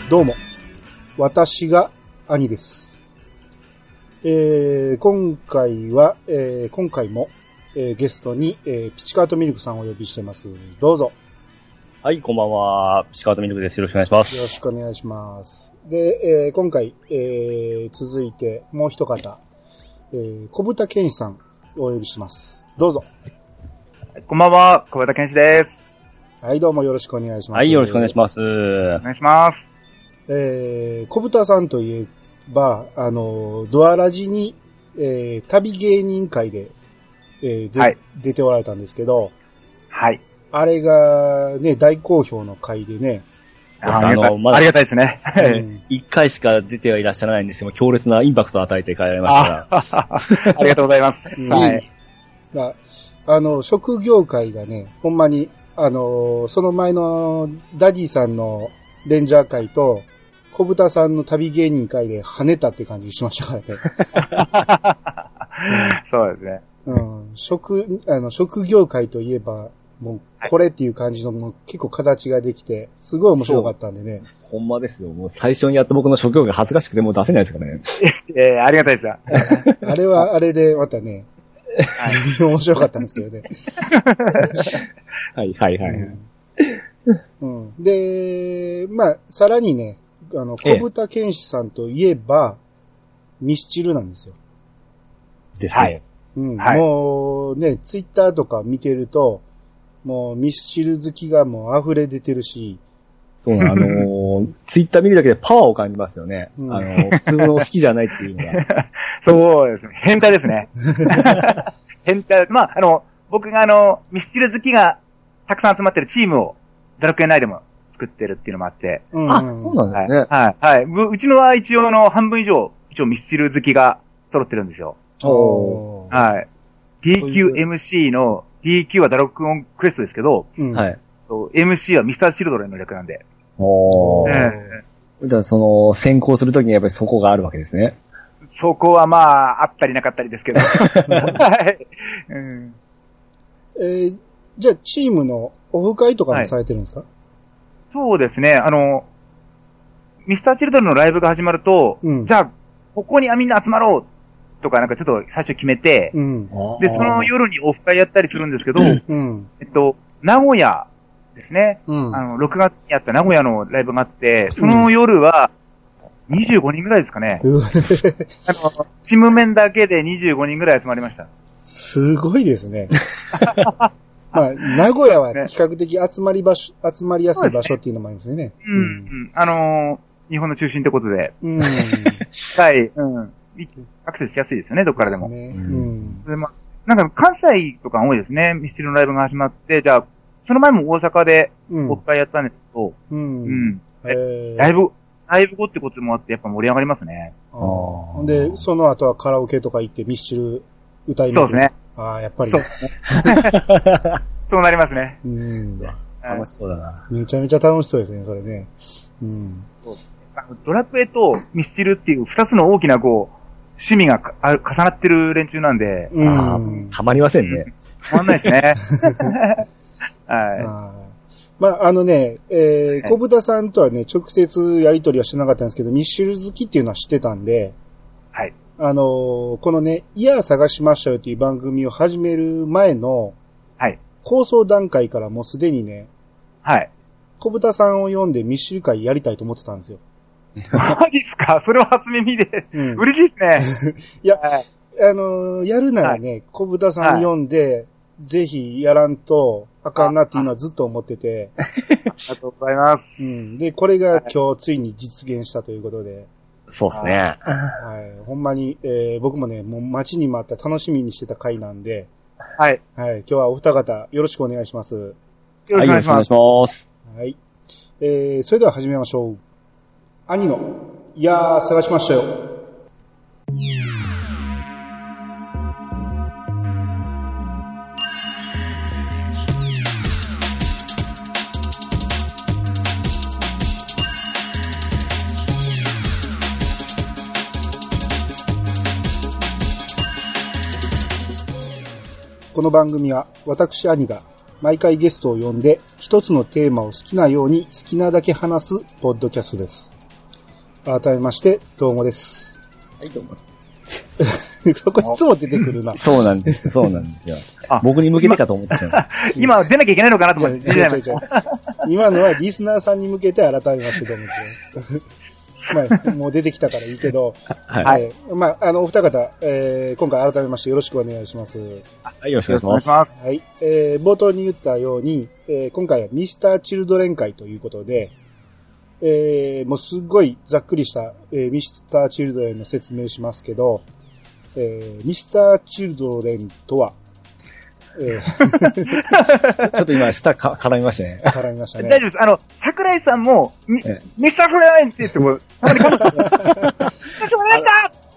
どうも、私が兄です。今回も、ゲストに、ピチカートミルクさんをお呼びしてます。どうぞ。 はい、こんばんは。ピチカートミルクです。よろしくお願いします。 よろしくお願いします。で、今回、続いてもう一方、小豚健志さんをお呼びしてます。どうぞ。 こんばんは、小豚健志です。 はい、どうもよろしくお願いします。 はい、よろしくお願いします。 お願いします。 小豚さんといえば、ドアラジに、旅芸人会で、はい、出ておられたんですけど、 はい。 あれがね、大好評の回でね。 ありがたいですね。 一回しか出てはいらっしゃらないんですけど、強烈なインパクトを与えて帰られましたから。ありがとうございます。はい。 職業界がね、ほんまに、その前のダディさんのレンジャー会と、小豚さんの旅芸人会で跳ねたって感じしましたからね。 そうですね。 職業界といえば、もう、これっていう感じの、もう結構形ができて、すごい面白かったんでね。 ほんまですよ。もう最初にやった僕の職業が恥ずかしくてもう出せないですからね。 ありがたいですよ。 あれはあれでまたね、面白かったんですけどね。 はいはいはい。 で、まあ、さらにね、小豚健志さんといえば、ミスチルなんですよ。 ですね。 はい。もうね、ツイッターとか見てると、もうミスチル好きがもう溢れ出てるし。 そうなツイッター見るだけでパワーを感じますよね。普通の好きじゃないっていうのが。 そうですね。変態ですね。変態。まあ、僕がミスチル好きがたくさん集まってるチームをドラクエ内でも作ってるっていうのもあって。 そうなんですね。 はい。はい。うちのは一応半分以上ミスチル好きが揃ってるんですよ。はい。DQMC の DQ はドラゴンクエストですけど、 はい。 MC はミスターチルドレンの略なんで。 じゃあ先行するときにやっぱりそこがあるわけですね。 そこはまあ、あったりなかったりですけど。はい。 じゃあチームのオフ会とかもされてるんですか？はい、 そうですね。ミスターチルドレンのライブが始まると、じゃあ、ここにみんな集まろうとかなんかちょっと最初決めて、で、その夜にオフ会やったりするんですけど、名古屋ですね。6月にやった名古屋のライブがあって、その夜は、25人ぐらいですかね。チーム面だけで25人ぐらい集まりました。 すごいですね。まあ、名古屋は比較的集まりやすい場所っていうのもありますよね。 日本の中心ってことで。はい。アクセスしやすいですよね、どっからでも。でまあ、なんか関西とか多いですね。ミスチルのライブが始まって、じゃあ、その前も大阪でオフ会やったんですけど、ライブ後ってこともあってやっぱ盛り上がりますね。 で、その後はカラオケとか行ってミスチル歌いに行く。 そうですね。 やっぱり。 そうなりますね。 楽しそうだな。 めちゃめちゃ楽しそうですね、それね。 ドラクエとミスチルっていう二つの大きな趣味が重なってる連中なんで。 たまりませんね。 たまんないですね。はい。 まあ、小豚さんとはね、直接やりとりはしてなかったんですけど、ミスチル好きっていうのは知ってたんで、 はい。 このね、イヤー探しましたよっていう番組を始める前の、 はい。 構想段階からもうすでにね、 はい。 小豚さんを呼んでミスチル会やりたいと思ってたんですよ。 マジっすか？それは初耳で。嬉しいですね。 いや、やるならね、小豚さん呼んで、ぜひやらんとあかんなっていうのはずっと思ってて。 ありがとうございます。 で、これが今日ついに実現したということで。 そうですね。 ほんまに、僕もね、もう待ちに待った楽しみにしてた回なんで。 はい。 はい。今日はお二方よろしくお願いします。よろしくお願いします。 はい。それでは始めましょう。兄の、いやー探しましたよ。この番組は私兄が毎回ゲストを呼んで一つのテーマを好きなように好きなだけ話すポッドキャストです。 改めまして、どうもです。 はい、どうも。 そこいつも出てくるな。 そうなんです。そうなんですよ。僕に向けてかと思ってしまう。 今出なきゃいけないのかなと思って。 今のはリスナーさんに向けて改めまして、どうもですよ。まあ、もう出てきたからいいけど、はい。まあ、お二方、今回改めましてよろしくお願いします。 はい、よろしくお願いします。 はい。冒頭に言ったように、今回はミスターチルドレン会ということで、もうすっごいざっくりした、ミスターチルドレンの説明しますけど、ミスターチルドレンとは、 ちょっと今、舌絡みましたね。 絡みましたね。 大丈夫です。桜井さんも、ミスターフラインって言っても、たまに噛む。ミスターフラインだって。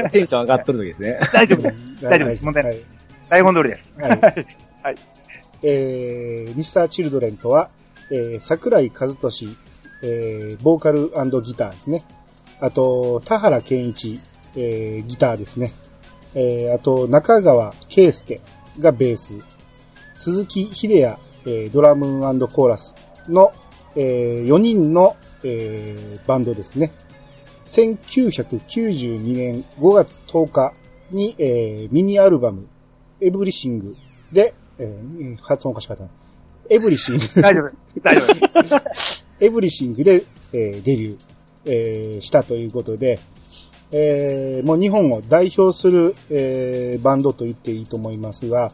テンション上がっとる時ですね。 大丈夫です。大丈夫です。問題ない。台本通りです。はい。はい。 ミスターチルドレンとは、桜井和俊、ボーカル&ギターですね。あと、田原健一、ギターですね。あと、中川圭介がベース。鈴木秀也、ドラム&コーラスの、4人の、バンドですね。1992年5月10日に、ミニアルバム、エブリシングで、発音おかしかったな。エブリシング。 大丈夫。大丈夫。 エブリシングで、デビュー、したということで、もう日本を代表する、バンドと言っていいと思いますが、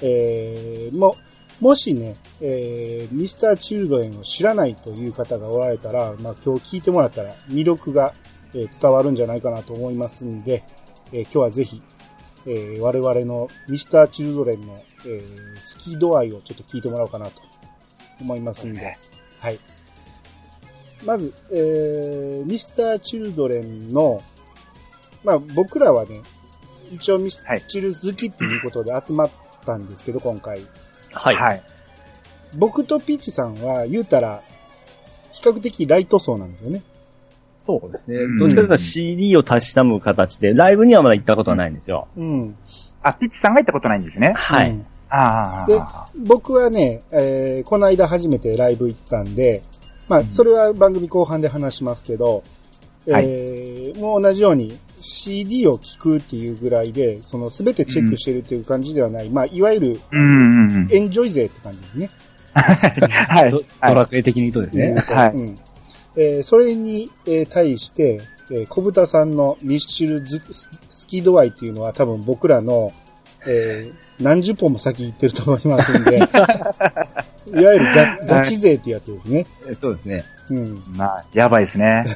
もしね、ミスターチルドレンを知らないという方がおられたら、まあ今日聞いてもらったら魅力が、伝わるんじゃないかなと思いますんで、今日はぜひ、我々のミスターチルドレンの、好き度合いをちょっと聞いてもらおうかなと思いますんで、はい。まず、ミスターチルドレンの、まあ僕らはね、一応ミスチル好きっていうことで集まったんですけど、今回。 はい。はい。 僕とピッチさんは言うたら、比較的ライト層なんですよね。 そうですね。どっちかというと CD をたしなむ形で、ライブにはまだ行ったことはないんですよ。 うん。あ、ピッチさんが行ったことないんですね。 はい。 ああ。 で、僕はね、この間初めてライブ行ったんで、まあ、それは番組後半で話しますけど、はい、もう同じように CD を聴くっていうぐらいで、その全てチェックしてるっていう感じではない、まあ、いわゆる、エンジョイ勢って感じですね。 はい。ドラクエ的に言うとですね。 はい。それに対して、小豚さんのミスチル好き度合いっていうのは多分僕らの、何十本も先行ってると思いますんで、いわゆるガチ勢ってやつですね。 そうですね。 うん。まあ、やばいですね。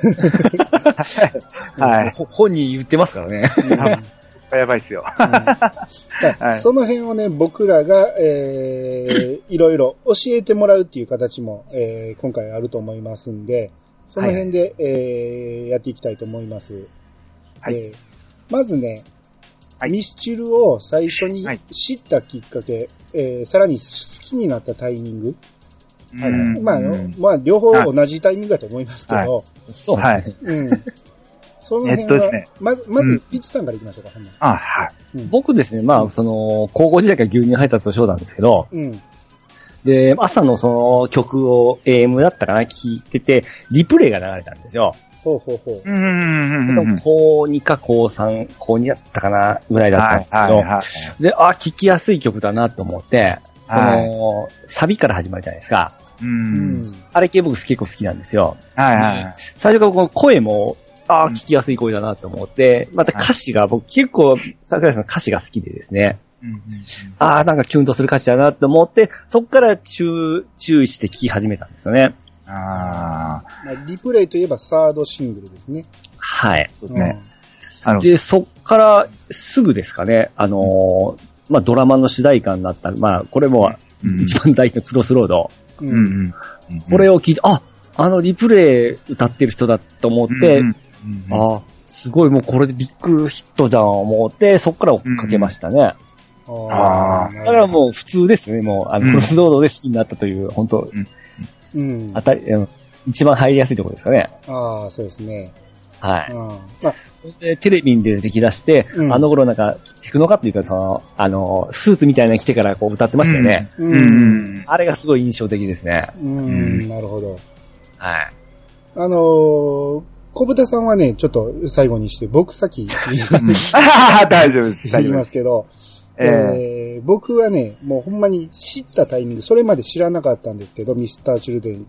はい。本人言ってますからね。 やばいっすよ。 その辺をね、僕らが、いろいろ教えてもらうっていう形も、今回あると思いますんで、その辺で、やっていきたいと思います。はい。まずね、ミスチルを最初に知ったきっかけ、さらに好きになったタイミング。まあ、両方同じタイミングだと思いますけど。 そう。はい。 うん。その辺は、まず、ピッチさんから行きましょうか。 はい。僕ですね、まあ、高校時代から牛乳配達をしようなんですけど、で、朝の曲を AM だったかな、聞いてて、リプレイが流れたんですよ。 ほうほうほう。 高2か高3、高2だったかな、ぐらいだったんですけど、で、聴きやすい曲だなと思って、サビから始まるじゃないですか。あれ系僕結構好きなんですよ。最初からこの声も、聴きやすい声だなと思って、また歌詞が、僕結構、桜井さんの歌詞が好きでですね、なんかキュンとする歌詞だなと思って、そっから注意して聴き始めたんですよね。 リプレイといえばサードシングルですね。 はい。そうですね。で、そっからすぐですかね、まあ、ドラマの主題歌になった、まあ、これも一番大事なクロスロード。これを聞いて、リプレイ歌ってる人だと思って、すごいもうこれでビッグヒットじゃん思って、そっから追っかけましたね。だからもう普通ですね、もう、クロスロードで好きになったという、本当一番入りやすいところですかね。 そうですね。 はい。でテレビに出てき出して、あの頃なんか、テクノカっていうか、スーツみたいなの着てからこう歌ってましたよね。あれがすごい印象的ですね。 なるほど。 はい。 小豚さんはね、ちょっと最後にして、僕先大丈夫です。 言いますけど、僕はね、もうほんまに知ったタイミング、それまで知らなかったんですけど、ミスターチルドレン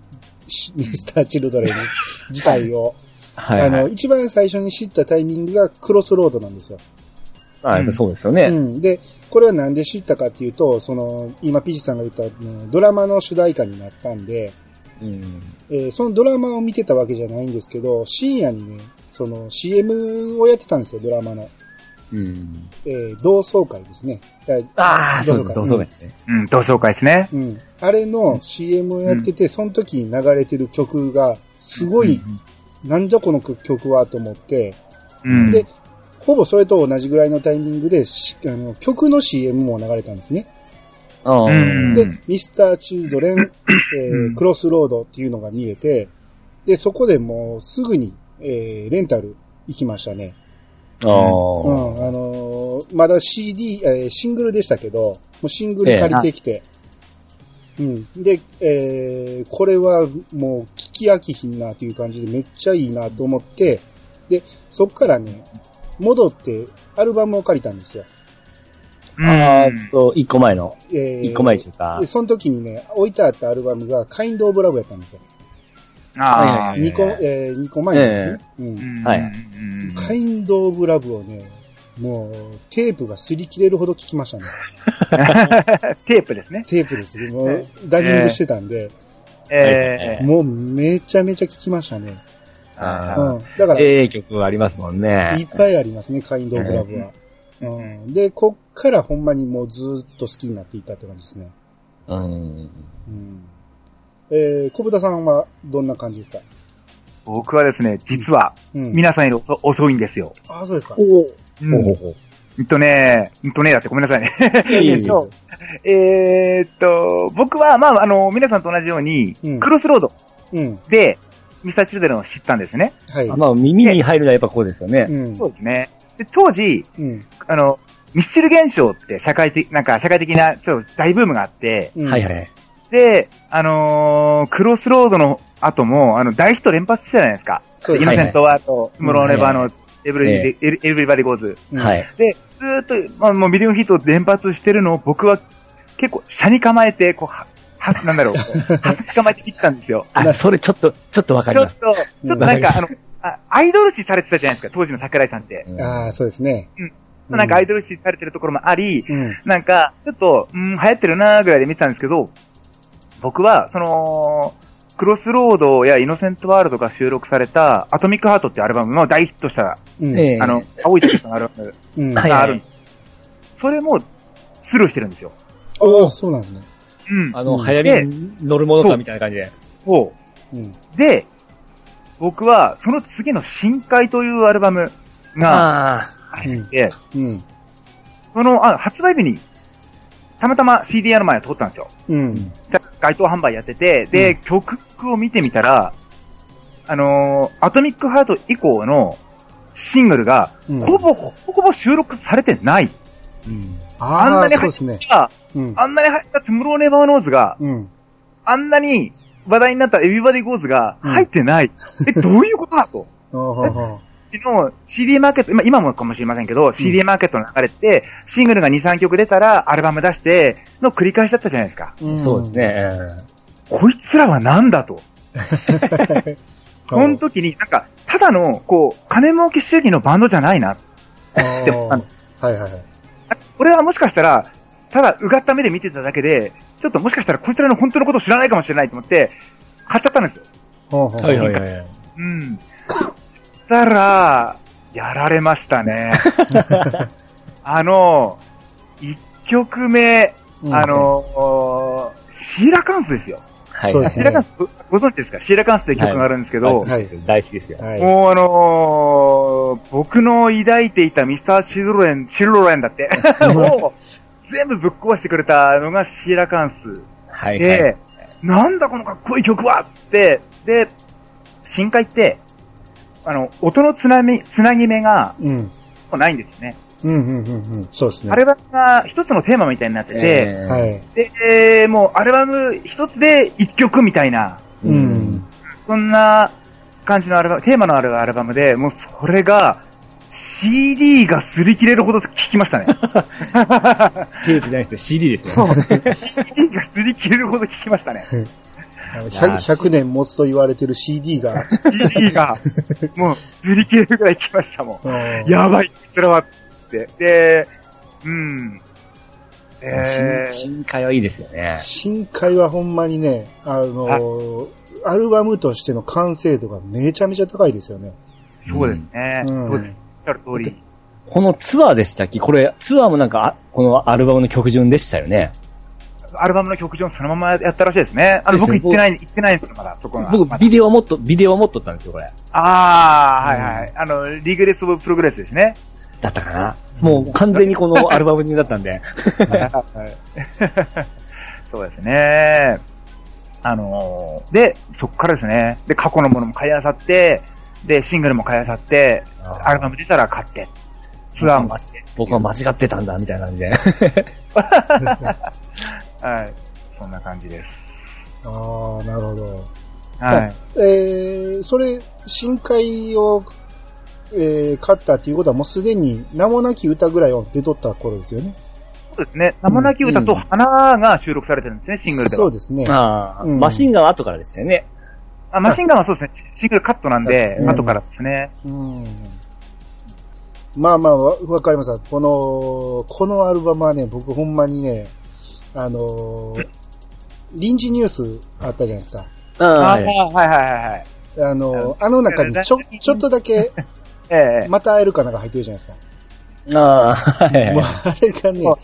自体を。はいはい、一番最初に知ったタイミングがクロスロードなんですよ。 そうですよね。 で、これはなんで知ったかっていうと、今ピーチさんが言ったドラマの主題歌になったんで、そのドラマを見てたわけじゃないんですけど、深夜にね、CM をやってたんですよ、ドラマの。同窓会ですね。 同窓会ですね。 同窓会ですね。 あれの CM をやってて、その時に流れてる曲が、すごい、なんじゃこの曲はと思って、で、ほぼそれと同じぐらいのタイミングで、曲の CM も流れたんですね。で、ミスターチルドレン、クロスロードっていうのが見れて、で、そこでもうすぐに、レンタル行きましたね。まだ CD、シングルでしたけど、もうシングル借りてきて、で、これはもう聞き飽きひんなという感じでめっちゃいいなと思って、で、そっからね、戻ってアルバムを借りたんですよ。 一個前の。一個前でした。 で、その時にね、置いてあったアルバムがカインド・オブ・ラブやったんですよ。2個前ですね。カインド・オブ・ラブをね、もう、テープが擦り切れるほど聞きましたね。 テープですね。 テープですね。もう、ダビングしてたんで、もうめちゃめちゃ聞きましたね。 だから、曲ありますもんね。 いっぱいありますね、カインド・オブ・ラブは。で、こっからほんまにもうずーっと好きになっていったって感じですね。小豚さんはどんな感じですか？ 僕はですね、実は、皆さんより遅いんですよ。 ああ、そうですか。 だってごめんなさいね。僕は、皆さんと同じように、クロスロードで、ミスターチルドレンを知ったんですね。 耳に入るのはやっぱこうですよね。 そうですね。で、当時、ミスチル現象って社会的な、ちょっと大ブームがあって、で、クロスロードの後も、大ヒット連発したじゃないですか。イノセントワーと、スモローネバーのエブリバディゴーズ。で、ずーっと、もうミリオンヒット連発してるのを僕は結構、車に構えて、はす構えて切ったんですよ。 それちょっとわかります。 ちょっとなんか、アイドル視されてたじゃないですか、当時の桜井さんって。 そうですね。 なんかアイドル視されてるところもあり、なんか、ちょっと、流行ってるなーぐらいで見てたんですけど、僕は、クロスロードやイノセントワールドが収録されたアトミックハートっていうアルバムの大ヒットした、青いジャケットのアルバムがあるんです。それもスルーしてるんですよ。 そうなんですね。 流行りに乗るものかみたいな感じで。 で、僕は、その次の深海というアルバムが、発売日に、たまたま CD の前を通ったんですよ。街頭販売やってて、で、曲を見てみたら、アトミックハート以降のシングルが、ほぼ収録されてない。あんなに入ったトゥモローネバーノーズが、あんなに話題になったエビバディゴーズが入ってない。どういうことだと。CD マーケット、今もかもしれませんけど、CD マーケットの流れって、シングルが2、3曲出たらアルバム出しての繰り返しだったじゃないですか。 そうですね。 こいつらはなんだと。その時に、なんか、ただの、金儲け主義のバンドじゃないな。って思ったの。これはもしかしたら、ただうがった目で見てただけで、ちょっともしかしたらこいつらの本当のことを知らないかもしれないと思って、買っちゃったんですよ。したら、やられましたね。一曲目、シーラカンスですよ。 そうですね。 シーラカンス、ご存知ですか？シーラカンスって曲があるんですけど、 大好きですよ。 もう僕の抱いていたミスターチルドレンだって、もう全部ぶっ壊してくれたのがシーラカンス。で、なんだこのかっこいい曲はって、で、深海って、音のつなぎ目が、ないんですよね。 そうですね。 アルバムが一つのテーマみたいになってて、で、もうアルバム一つで一曲みたいな、そんな感じのアルバム、テーマのあるアルバムで、もうそれが、CD が擦り切れるほど聴きましたね。 テープじゃないですね、CD ですね。 CD が擦り切れるほど聴きましたね。 100年持つと言われてる CD が。 CD が、もう、擦り切れるぐらい来ましたもん。やばい、それは、って。で、 深海はいいですよね。 深海はほんまにね、アルバムとしての完成度がめちゃめちゃ高いですよね。 そうですね。そうです。おっしゃる通り。 このツアーでしたっけ？これ、ツアーもなんか、このアルバムの曲順でしたよね。 アルバムの曲順そのままやったらしいですね。僕行ってないんですよ、まだ、そこは。 僕、ビデオを持っとったんですよ、これ。 はいはい。リグレス・オブ・プログレスですね。 だったかな？もう完全にこのアルバムにだったんで。 そうですね。で、そっからですね。で、過去のものも買い漁って、で、シングルも買い漁って、アルバム出たら買って、ツアーもして。 僕は間違ってたんだ、みたいな感じで。 はい。そんな感じです。 ああ、なるほど。 はい。 それ、深海を、買ったっていうことはもうすでに名もなき歌ぐらいを出とった頃ですよね。 そうですね。名もなき歌と花が収録されてるんですね、シングルでは。 そうですね。 マシンガンは後からでしたよね。 マシンガンはそうですね。シングルカットなんで、後からですね。 まあまあ、わかります。このアルバムはね、僕ほんまにね、臨時ニュースあったじゃないですか。 はい。 あの中にちょっとだけ、また会えるかなが入ってるじゃないですか。 はい。 もうあれがね、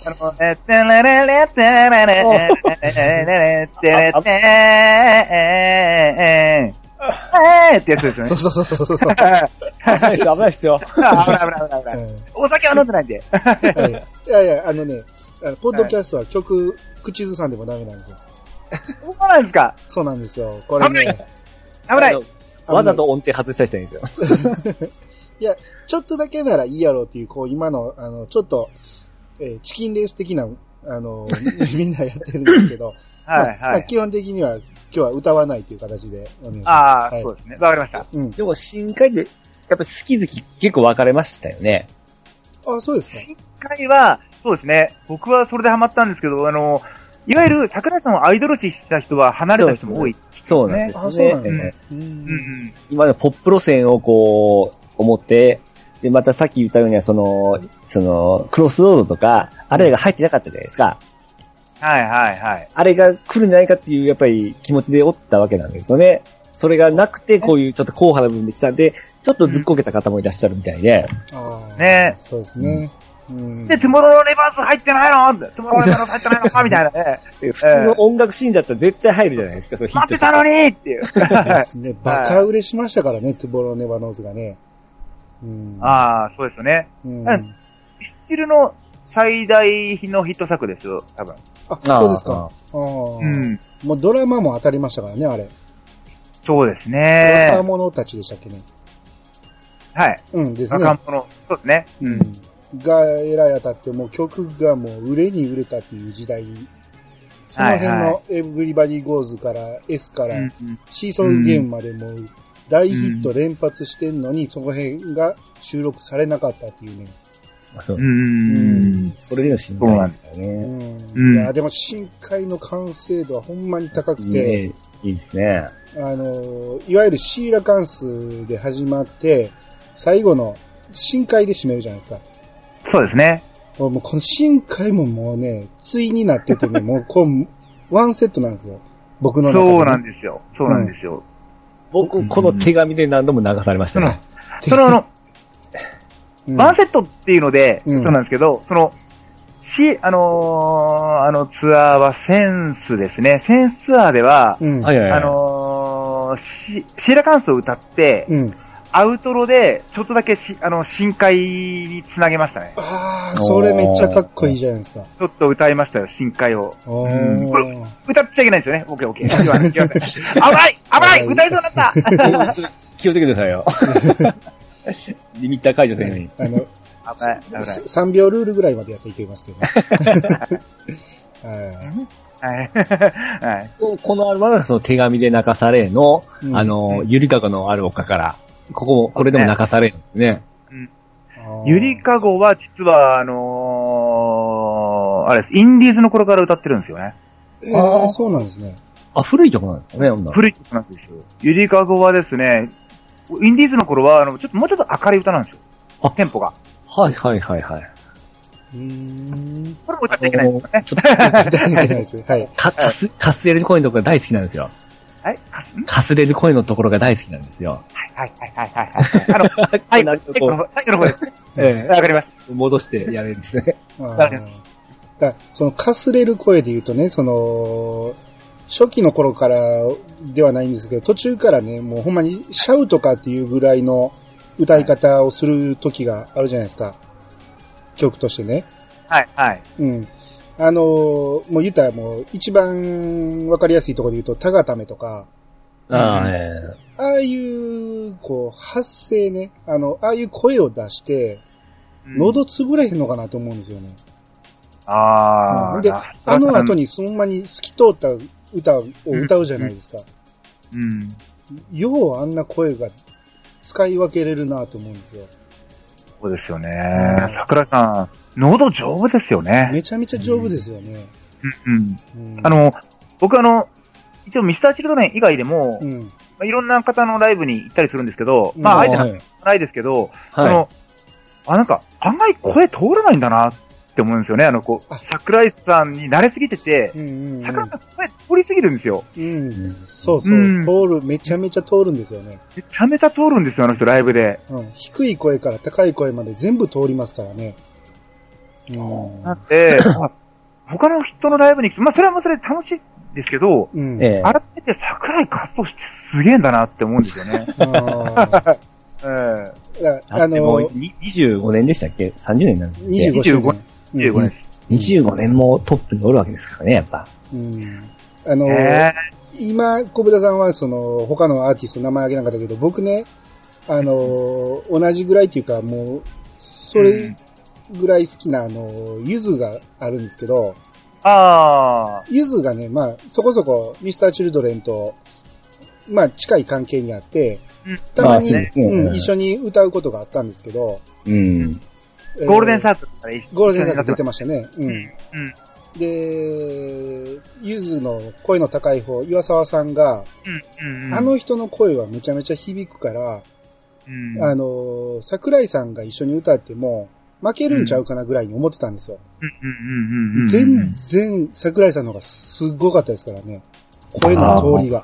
ってやつですよね。 そう。 危ないっすよ。 危ない。お酒は飲んでないんで。 いや、ポッドキャストは曲、口ずさんでもダメなんですよ。 そうなんですか？ そうなんですよ。これね。 危ない。 わざと音程外した人いるんですよ。 いや、ちょっとだけならいいやろうっていう、今の、ちょっと、チキンレース的な、みんなやってるんですけど、基本的には今日は歌わないという形で。そうですね。わかりました。 でも、深海で、やっぱ好き好き結構分かれましたよね。 あ、そうですか。 深海は、そうですね。僕はそれでハマったんですけど、いわゆる桜井さんをアイドル視した人は離れた人も多い、 そうなんですね。 そうなんですね。 今のポップ路線を思って、で、またさっき言ったようにはクロスロードとか、あれが入ってなかったじゃないですか。 はい。 あれが来るんじゃないかっていう、やっぱり気持ちでおったわけなんですよね。それがなくて、こういうちょっと硬派な部分で来たんで、ちょっとずっこけた方もいらっしゃるみたいで。 ね。 そうですね。 で、トゥモローレバース入ってないのトゥモローレバース入ってないのかみたいなね。 普通の音楽シーンだったら絶対入るじゃないですか、そう待ってたのにっていう。 ですね。バカ売れしましたからね、トゥモローネバーノーズがね。 そうですよね。ミスチルの最大のヒット作ですよ、多分。 そうですか。もうドラマも当たりましたからね、あれ。 そうですね。 若者たちでしたっけね。 はい。 ですね。 若者、そうですね。 がえらい当たって、もう曲がもう売れに売れたっていう時代。その辺のエブリバディゴーズから S からシーソンゲームまでもう大ヒット連発してんのに、その辺が収録されなかったっていうね。 それでの深海ですからね。 いや、でも深海の完成度はほんまに高くて。 いいですね。 いわゆるシーラカンスで始まって、最後の深海で締めるじゃないですか。 そうですね。 もうこの深海ももうね、対になっててね、もうワンセットなんですよ。僕の中で、ね。 そうなんですよ。 僕、この手紙で何度も流されましたね。 ワンセットっていうので、そうなんですけど、ツアーはセンスですね。センスツアーでは、シーラカンスを歌って、アウトロで、ちょっとだけ深海につなげましたね。 それめっちゃかっこいいじゃないですか。 ちょっと歌いましたよ、深海を。歌っちゃいけないんですよね。オッケー。危ない歌いそうになった気をつけてくださいよ。リミッター解除せんように。 3秒ルールぐらいまでやっていけますけどね。 はい。はい。 このアルバムはその手紙で泣かされの、ゆりかごのある丘から、これでも泣かされるんですね。 ゆりかごは実は、あれです、インディーズの頃から歌ってるんですよね。 そうなんですね。 古い曲なんですかね、 古い曲なんですよ。ゆりかごはですね、インディーズの頃は、もうちょっと明るい歌なんですよ。テンポが。 はい。 これも歌っていけないんですよね。 ちょっと歌っていけないです。はい。 かすれる声のところが大好きなんですよ。 はい？ かすれる声のところが大好きなんですよ。 はい。最後の声ですね。わかります。 戻してやれるんですね。 そのかすれる声で言うとね、初期の頃からではないんですけど、途中からね、もうほんまにシャウとかっていうぐらいの歌い方をする時があるじゃないですか。曲としてね。 はい。 うん。もう言ったらもう一番わかりやすいところで言うと、タガタメとか。ああいう、発声ね。ああいう声を出して、喉潰れへんのかなと思うんですよね。で、後にそんなに透き通った歌を歌うじゃないですか。ようあんな声が使い分けれるなと思うんですよ。 そうですよね。桜井さん、喉丈夫ですよね。 めちゃめちゃ丈夫ですよね。 僕一応ミスターチルドレン以外でも、いろんな方のライブに行ったりするんですけど、あえてないですけど、なんか、案外声通らないんだなって思うんですよね。桜井さんに慣れすぎてて、桜井さん声通りすぎるんですよ。 そう。通る、めちゃめちゃ通るんですよね。 めちゃめちゃ通るんですよ、あの人ライブで。 低い声から高い声まで全部通りますからね。 だって、他の人のライブに行くと、それはそれで楽しいですけど、改めて桜井活動してすげえんだなって思うんですよね。 もう25年でしたっけ ?30 年なんですね。 25年です。 25年もトップにおるわけですからね、やっぱ。 今、小豚さんは他のアーティストの名前挙げなかったけど、僕ね、同じぐらいっていうか、もう、それぐらい好きなゆずがあるんですけど、ゆずがね、そこそこミスターチルドレンと、近い関係にあって、たまに、一緒に歌うことがあったんですけど、 ゴールデンサークルからゴールデンサークル出てましたね。で、ゆずの声の高い方、岩沢さんが、あの人の声はめちゃめちゃ響くから、桜井さんが一緒に歌っても、負けるんちゃうかなぐらいに思ってたんですよ。全然桜井さんの方がすごかったですからね。声の通りが。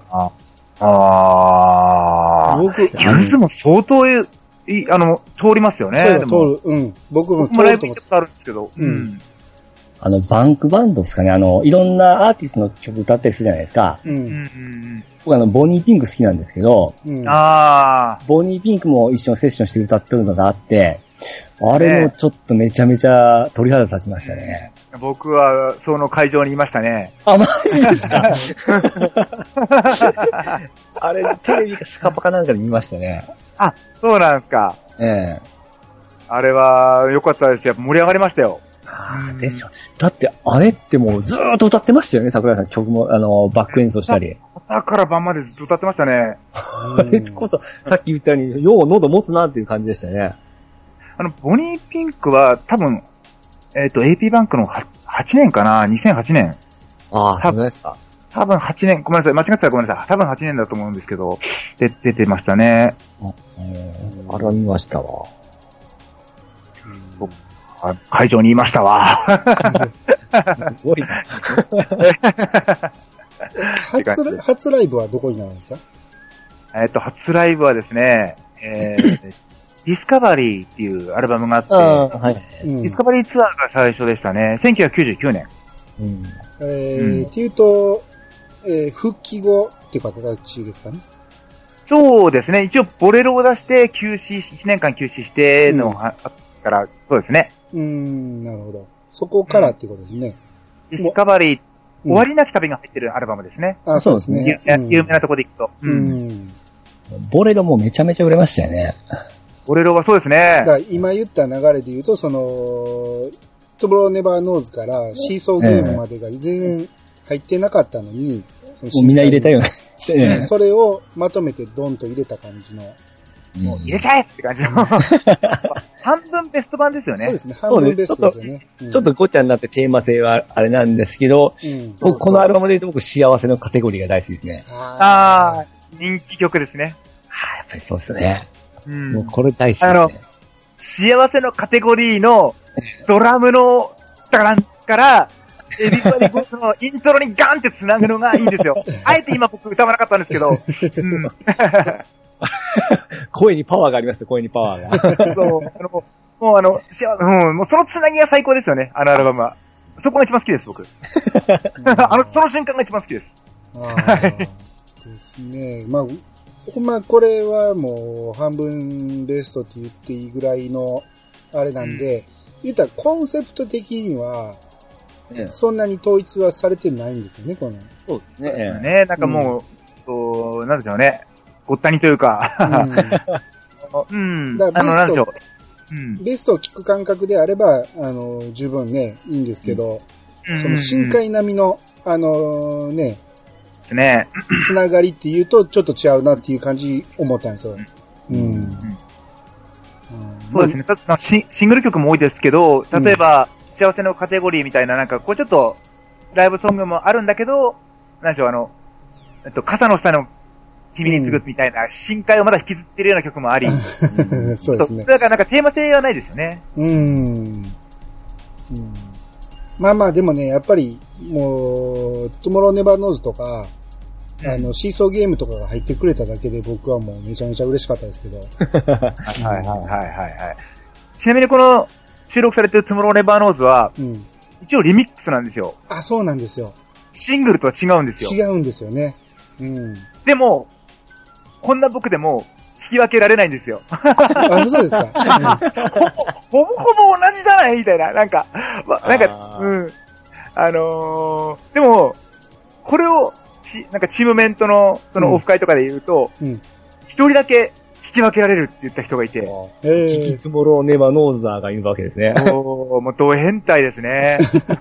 ゆずも相当、通りますよね。 通る。僕もライブ行ったことあるんですけど。 バンクバンドですかね。いろんなアーティストの曲歌ったりするじゃないですか。僕ボニーピンク好きなんですけど、ボニーピンクも一緒にセッションして歌ってるのがあって、あれもちょっとめちゃめちゃ鳥肌立ちましたね。 僕はその会場にいましたね。 マジですかあれ、テレビかスカパかなんかで見ましたね。 そうなんですか。あれは良かったですよ。盛り上がりましたよ。 でしょ。だって、あれってもうずーっと歌ってましたよね、桜井さん。曲も、バック演奏したり。 朝から晩までずっと歌ってましたね。 あれこそ、さっき言ったように、よう喉持つなっていう感じでしたね。 ボニーピンクは多分、AP バンクの8年かな ?2008 年。 そうですか。 多分8年、ごめんなさい、間違ってたらごめんなさい。多分8年だと思うんですけど、出てましたね。 あれは見ましたわ。 会場にいましたわ。 すごいな。 初ライブはどこになるんですか？ 初ライブはですね、ディスカバリーっていうアルバムがあって、ディスカバリーツアーが最初でしたね。1999年。 っていうと、復帰後っていう形ですかね。 そうですね。一応ボレロを出して1年間休止してのから、そうですね。 なるほど。そこからっていうことですね。 ディスカバリー、終わりなき旅が入ってるアルバムですね。 そうですね。 有名なとこで行くと。 ボレロもめちゃめちゃ売れましたよね。 ボレロはそうですね。 だから今言った流れで言うと、 トゥモローネバーノーズからシーソーゲームまでが全然入ってなかったのに、 みんな入れたよね。 それをまとめてドンと入れた感じの。 もう入れちゃえって感じの。半分ベスト版ですよね。 そうですね。半分ベストですよね。 ちょっとごちゃになってテーマ性はあれなんですけど、僕このアルバムで言うと僕幸せのカテゴリーが大好きですね。 ああ、人気曲ですね。 やっぱりそうですね。もうこれ大好きですね。 幸せのカテゴリーのドラムのダランから、エビバディゴースのイントロにガンって繋ぐのがいいんですよ。あえて今僕歌わなかったんですけど。 声にパワーがありますよ、声にパワーが。 そう。もうその繋ぎが最高ですよね、あのアルバムは。そこが一番好きです、僕。その瞬間が一番好きです。 ですね。まあ、これはもう半分ベストって言っていいぐらいのあれなんで、言ったらコンセプト的には、そんなに統一はされてないんですよね、この。 そうですね。なんかもう、なんでしょうね。ごったにというか。 だからベストを聞く感覚であれば、十分ね、いいんですけど、その深海並みの、つながりっていうと、ちょっと違うなっていう感じ思ったんですよ。 そうですね。シングル曲も多いですけど、例えば、幸せのカテゴリーみたいな、なんか、こうちょっと、ライブソングもあるんだけど、なんでしょう、傘の下の君に次ぐみたいな、深海をまだ引きずってるような曲もあり。 そうですね。 だからなんかテーマ性はないですよね。 まあまあでもね、やっぱり、もう、トゥモローネバーノーズとか、シーソーゲームとかが入ってくれただけで僕はもうめちゃめちゃ嬉しかったですけど。 ちなみにこの収録されてるトゥモローネバーノーズは、一応リミックスなんですよ。 あ、そうなんですよ。 シングルとは違うんですよ。 違うんですよね。 でも、こんな僕でも引き分けられないんですよ。 あ、そうですか。 ほぼほぼ同じじゃないみたいな。なんか、でも、これを、なんかチームメントの、そのオフ会とかで言うと、一人だけ引き分けられるって言った人がいて。 キキツモローネバノーザーがいるわけですね。 もう、ド変態ですね。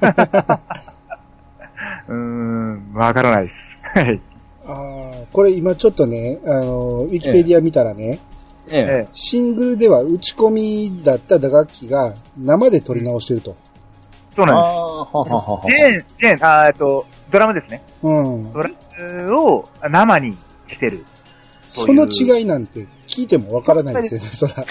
わからないです。はい。 これ今ちょっとね、ウィキペディア見たらね、シングルでは打ち込みだった打楽器が生で撮り直してると。 そうなんです。ジェーン、ドラムですね。ドラムを生にしてる。 その違いなんて聞いてもわからないですよね、そら。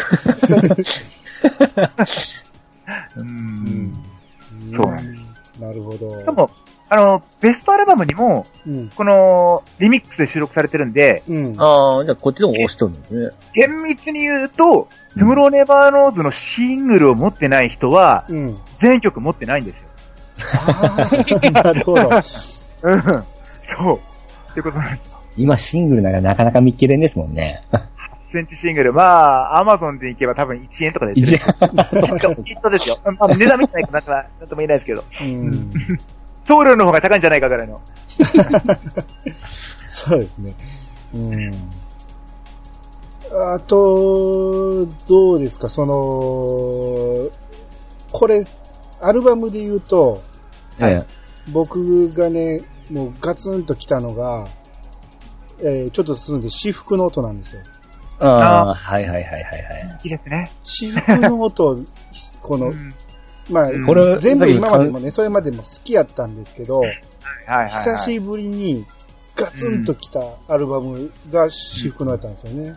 そうなんです。 なるほど。 しかも、ベストアルバムにも、この、リミックスで収録されてるんで、 じゃあこっちの方が押しとるんですね。 厳密に言うと、トゥモローネバーノーズのシングルを持ってない人は、全曲持ってないんですよ。 なるほど。 そう。ってことなんですよ。 今シングルならなかなか見っけれんですもんね。 8センチシングル。まあ、アマゾンで行けば多分1円とかで売ってる。きっとですよ。値段見てないから、なんとも言えないですけど。送料の方が高いんじゃないかぐらいの。 そうですね。あと、どうですか、これ、アルバムで言うと、僕がね、もうガツンと来たのが、ちょっと進んで私服の音なんですよ。 はい。 いいですね。 私服の音、この、まあ、これ全部今までもね、それまでも好きやったんですけど、久しぶりにガツンと来たアルバムが私服のやったんですよね。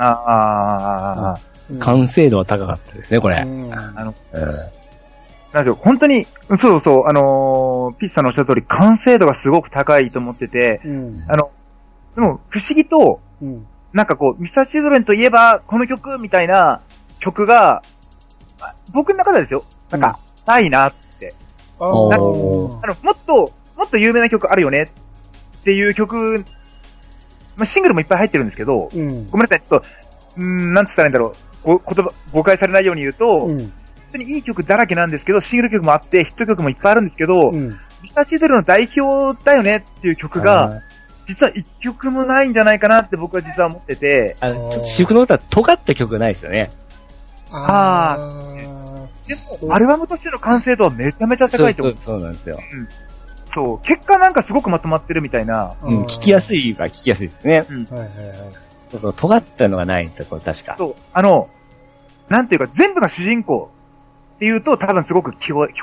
完成度は高かったですね、これ。 なんで本当に、そう、ピッチさんのおっしゃる通り、完成度がすごく高いと思ってて、でも、不思議と、なんかこう、ミスターチルドレンといえば、この曲みたいな曲が、僕の中でですよ、なんか、ないなって。もっと有名な曲あるよねっていう曲、シングルもいっぱい入ってるんですけど、ごめんなさい、ちょっと、なんつったらいいんだろう、誤解されないように言うと、本当にいい曲だらけなんですけど、シングル曲もあって、ヒット曲もいっぱいあるんですけど、ミスターチルドレンの代表だよねっていう曲が、実は一曲もないんじゃないかなって僕は実は思ってて。 ちょっと私服の歌は尖った曲がないですよね。 でも、アルバムとしての完成度はめちゃめちゃ高いと思う。 そうなんですよ。 そう、結果なんかすごくまとまってるみたいな。 聞きやすいは聞きやすいですね。そう、尖ったのがないんですよ、これ確か。 そう、なんていうか、全部が主人公っていうと多分すごく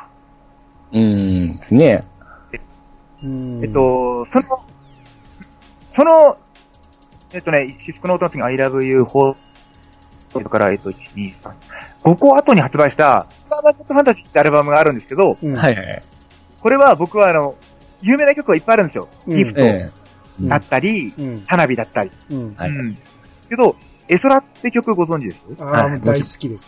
ですね。 シスクノートの次に I love you for から、1、2、3、5個後に発売した、スターバックファンタジーってアルバムがあるんですけど、これは僕は有名な曲がいっぱいあるんですよ。ギフトだったり、花火だったり。けど、エソラって曲ご存知です？ 大好きです。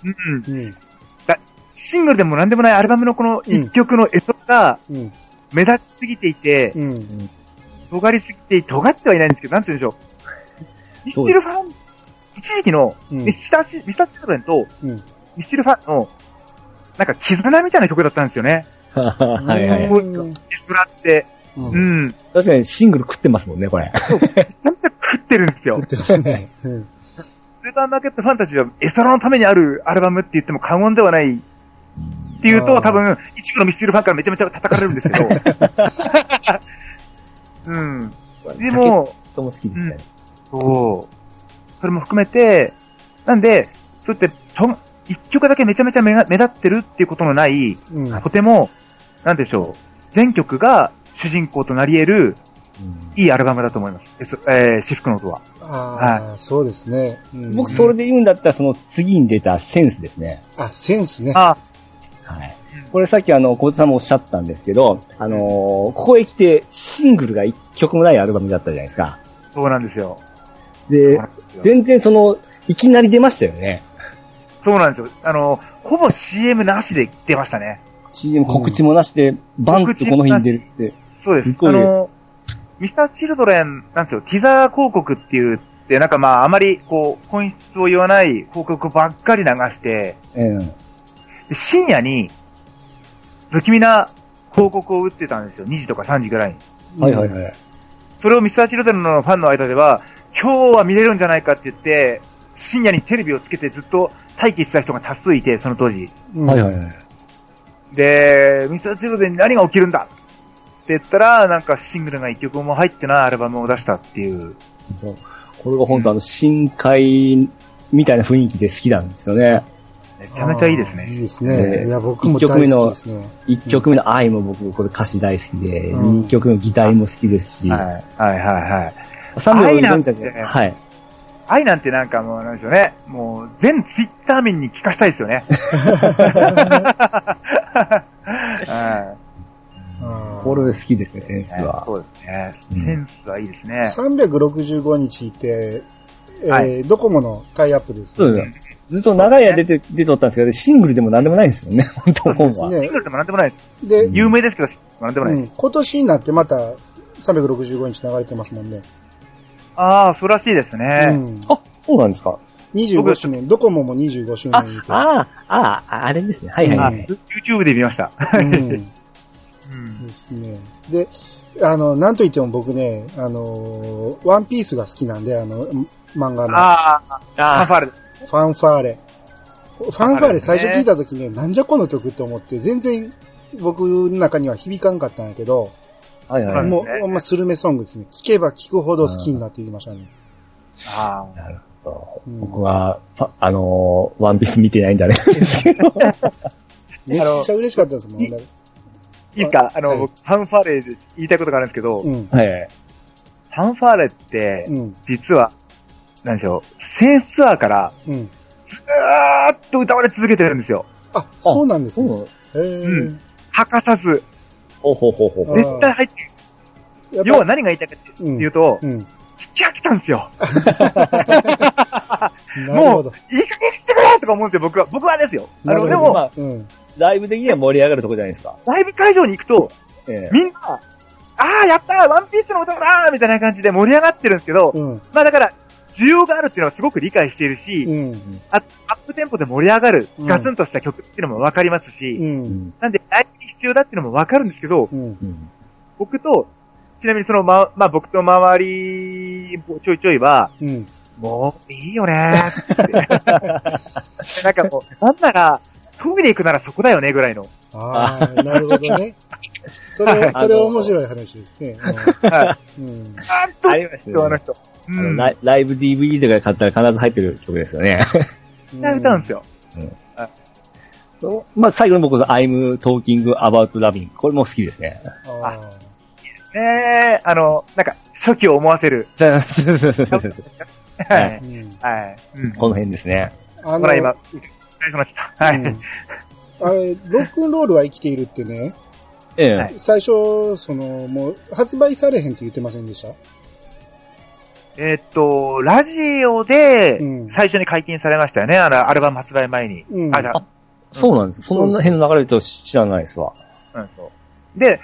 シングルでも何でもないアルバムのこの一曲のエソラが、目立ちすぎていて、尖りすぎて、尖ってはいないんですけど、なんて言うんでしょう。ミスチルファン、一時期のミスターチルドレンと、ミスチルファンの、なんか絆みたいな曲だったんですよね。エソラって。 確かにシングル食ってますもんね、これ。 めちゃめちゃ食ってるんですよ。 食ってますね。 スーパーマーケットファンタジーはエソラのためにあるアルバムって言っても過言ではないっていうと、多分、一部のミスチルファンからめちゃめちゃ叩かれるんですけど。でも、 とも好きでしたね。 そう。それも含めて、なんで、そうやって、一曲だけめちゃめちゃ目立ってるっていうことのない、とても、なんでしょう、全曲が主人公となり得る、いいアルバムだと思います。至福の音は。 そうですね。 僕、それで言うんだったら、その次に出たセンスですね。 センスね。 これさっき小田さんもおっしゃったんですけど、ここへ来てシングルが一曲もないアルバムだったじゃないですか。 そうなんですよ。 で、全然いきなり出ましたよね。 そうなんですよ。ほぼ CM なしで出ましたね。 CM 告知もなしで、バンとこの日に出るって。 そうです。ミスターチルドレンなんですよ。ティザー広告って言って、なんかあまり本質を言わない広告ばっかり流して、で深夜に、不気味な広告を打ってたんですよ。2時とか3時ぐらいに。それをミスターチルドレンのファンの間では、今日は見れるんじゃないかって言って、深夜にテレビをつけてずっと待機してた人が多数いて、その当時。で、ミスターチルドレンに何が起きるんだって言ったら、なんかシングルが1曲も入ってないアルバムを出したっていう。 これが本当深海みたいな雰囲気で好きなんですよね。 めちゃめちゃいいですね。 いいですね。いや、僕も大好きですね。 1曲目の愛も僕、これ歌詞大好きで、2曲目のギターも好きですし。 愛なんて、愛なんてなんかもうなんでしょうね。もう全ツイッター民に聞かしたいですよね。 これ好きですね、センスは。 そうですね。センスはいいですね。 365日って、ドコモのタイアップですよね。 ずっと長い間出とったんですけど、シングルでも何でもないんですよね、本当本は。 シングルでも何でもないです。で、有名ですけど、何でもないです。 今年になってまた365日流れてますもんね。 そうらしいですね。 そうなんですか。 25周年、ドコモも25周年。 あれですね。 YouTube で見ました。 ですね。で、なんといっても僕ね、ワンピースが好きなんで、漫画の。 ファンファーレ。 ファンファーレ。ファンファーレ最初聞いた時ね、なんじゃこの曲って思って、全然僕の中には響かんかったんやけど、もう、スルメソングですね。聞けば聞くほど好きになっていきましたね。 なるほど。僕は、ワンピース見てないんだね。 めっちゃ嬉しかったですもんね。 いいですか僕、ファンファーレで言いたいことがあるんですけど、ファンファーレって、実は、なんでしょう、センスツアーから、ずーっと歌われ続けてるんですよ。 そうなんですね。 欠かさず。絶対入ってる。要は何が言いたいかっていうと、聞き飽きたんですよ。もう、いい加減にしてくれとか思うんですよ、僕はですよ。でも、 ライブ的には盛り上がるとこじゃないですか。 ライブ会場に行くと、みんな、やったーワンピースの歌だーみたいな感じで盛り上がってるんですけど、だから、需要があるっていうのはすごく理解しているし、アップテンポで盛り上がる、ガツンとした曲っていうのもわかりますし、なんでライブに必要だっていうのもわかるんですけど、僕と、ちなみに僕と周り、ちょいちょいは、もういいよねーって。なんかもう、なんなら、 トイレ行くならそこだよね、ぐらいの。 ああ、なるほどね。それ面白い話ですね。 はい。うん。 ありますね。あの人。ライブ DVD とか買ったら必ず入ってる曲ですよね。 歌うんですよ。 まあ、最後に僕の I'm Talking About Loving。これも好きですね。 あ、いいですね。なんか、初期を思わせる。そう。はい。はい。 この辺ですね。 ほら、今、最初のちた。はい。 あれ、ロックンロールは生きているってね。最初、もう、発売されへんって言ってませんでした？ ラジオで、最初に解禁されましたよね。アルバム発売前に。 そうなんです。その辺の流れと知らないですわ。 で、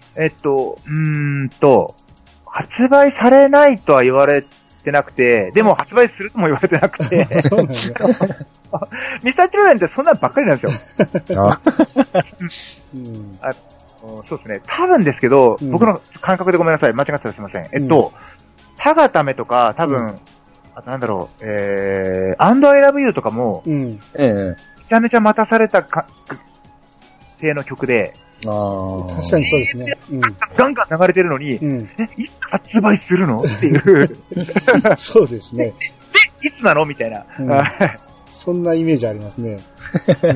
発売されないとは言われてなくて、でも発売するとも言われてなくて、ミスターチルドレンってそんなんばっかりなんですよ。そうですね。多分ですけど、僕の感覚でごめんなさい。間違ってたらすいません。タガタメとか、多分、あとなんだろう、And I Love You とかも、めちゃめちゃ待たされた系の曲で、 確かにそうですね。 ガンガン流れてるのに、いつ発売するのっていう。 そうですね。 いつなのみたいな。 そんなイメージありますね。だから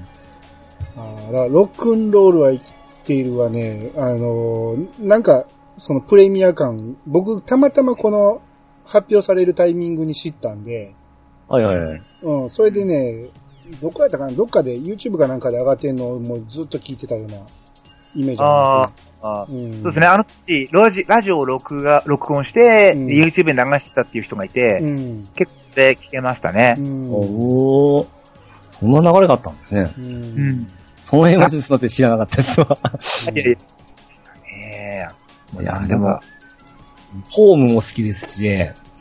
ロックンロールは生きているはね、なんか、そのプレミア感、僕たまたまこの発表されるタイミングに知ったんで、それでね、どこやったかな、どっかで YouTube かなんかで上がってんのをもうずっと聞いてたようなイメージありますね。 そうですね、あの時、ラジオを録音して、YouTube に流してたっていう人がいて、結構で聞けましたね。 おー。そんな流れがあったんですね。その辺はすみません、知らなかったですわ。いや、でも、ホームも好きですし、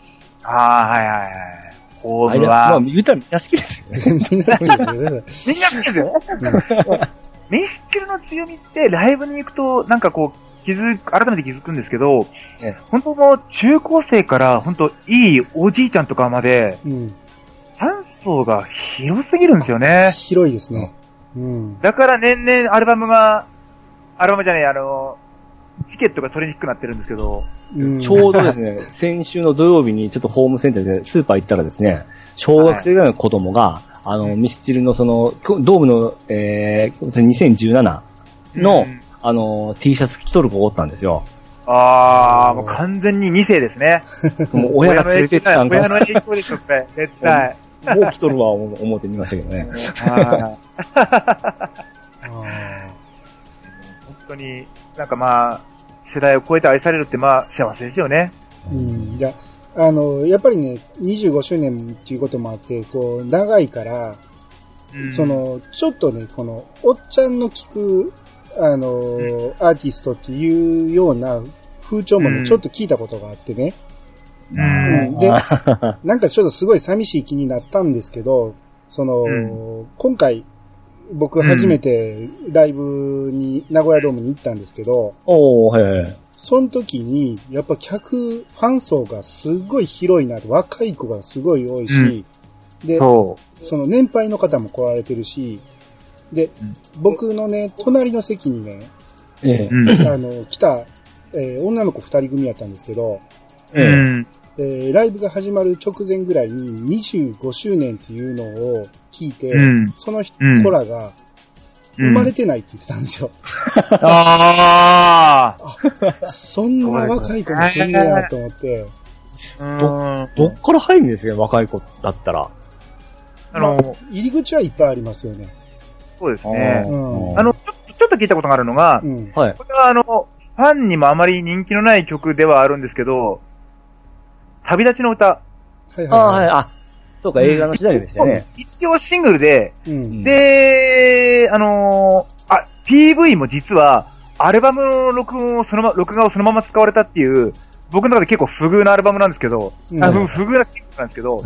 ホームは、 まあ、言うたらみんな好きですよね。 みんな好きですよ。ミスチルの強みって、ライブに行くと、なんかこう、改めて気づくんですけど、本当もう中高生から本当いいおじいちゃんとかまで、ファン層が広すぎるんですよね。 広いですね。 だから年々アルバムじゃない、チケットが取りにくくなってるんですけど。 ちょうどですね、先週の土曜日にちょっとホームセンターでスーパー行ったらですね、小学生ぐらいの子供が、ミスチルのドームの、2017の、T シャツ着とる子おったんですよ。 もう完全に2世ですね。 もう親が連れてったんか。 親の影響でしょ、これ。絶対。 もう着とるわ、思ってみましたけどね。 本当に、なんかまあ、世代を超えて愛されるってまあ、幸せですよね。 いや、やっぱりね、25周年っていうこともあって、こう、長いから、ちょっとね、この、おっちゃんの聞く、アーティストっていうような風潮もね、ちょっと聞いたことがあってね。で、なんかちょっとすごい寂しい気になったんですけど、今回、僕初めてライブに、名古屋ドームに行ったんですけど、その時に、やっぱファン層がすごい広いなと、若い子がすごい多いし、で、その年配の方も来られてるし、で、僕のね、隣の席にね、来た、女の子2人組やったんですけど、ライブが始まる直前ぐらいに25周年っていうのを聞いて、その子らが生まれてないって言ってたんですよ。そんな若い子も来んねやと思って。 どっから入るんですよ、若い子だったら。 入り口はいっぱいありますよね。 そうですね。ちょっと聞いたことがあるのが、これはファンにもあまり人気のない曲ではあるんですけど、旅立ちの歌。 そうか、映画の主題歌でしたね。 一応シングルで、で、PV も実は、アルバムの録画をそのまま使われたっていう、僕の中で結構不遇なアルバムなんですけど、不遇なシングルなんですけど、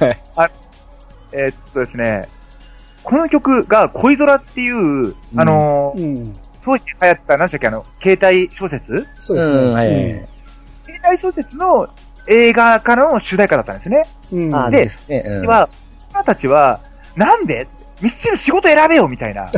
ですね、この曲が恋空っていう、当時流行った、何でしたっけ、携帯小説？ そうですね。 携帯小説の映画からの主題歌だったんですね。で、彼たちは、なんでミスチル仕事選べよみたいな。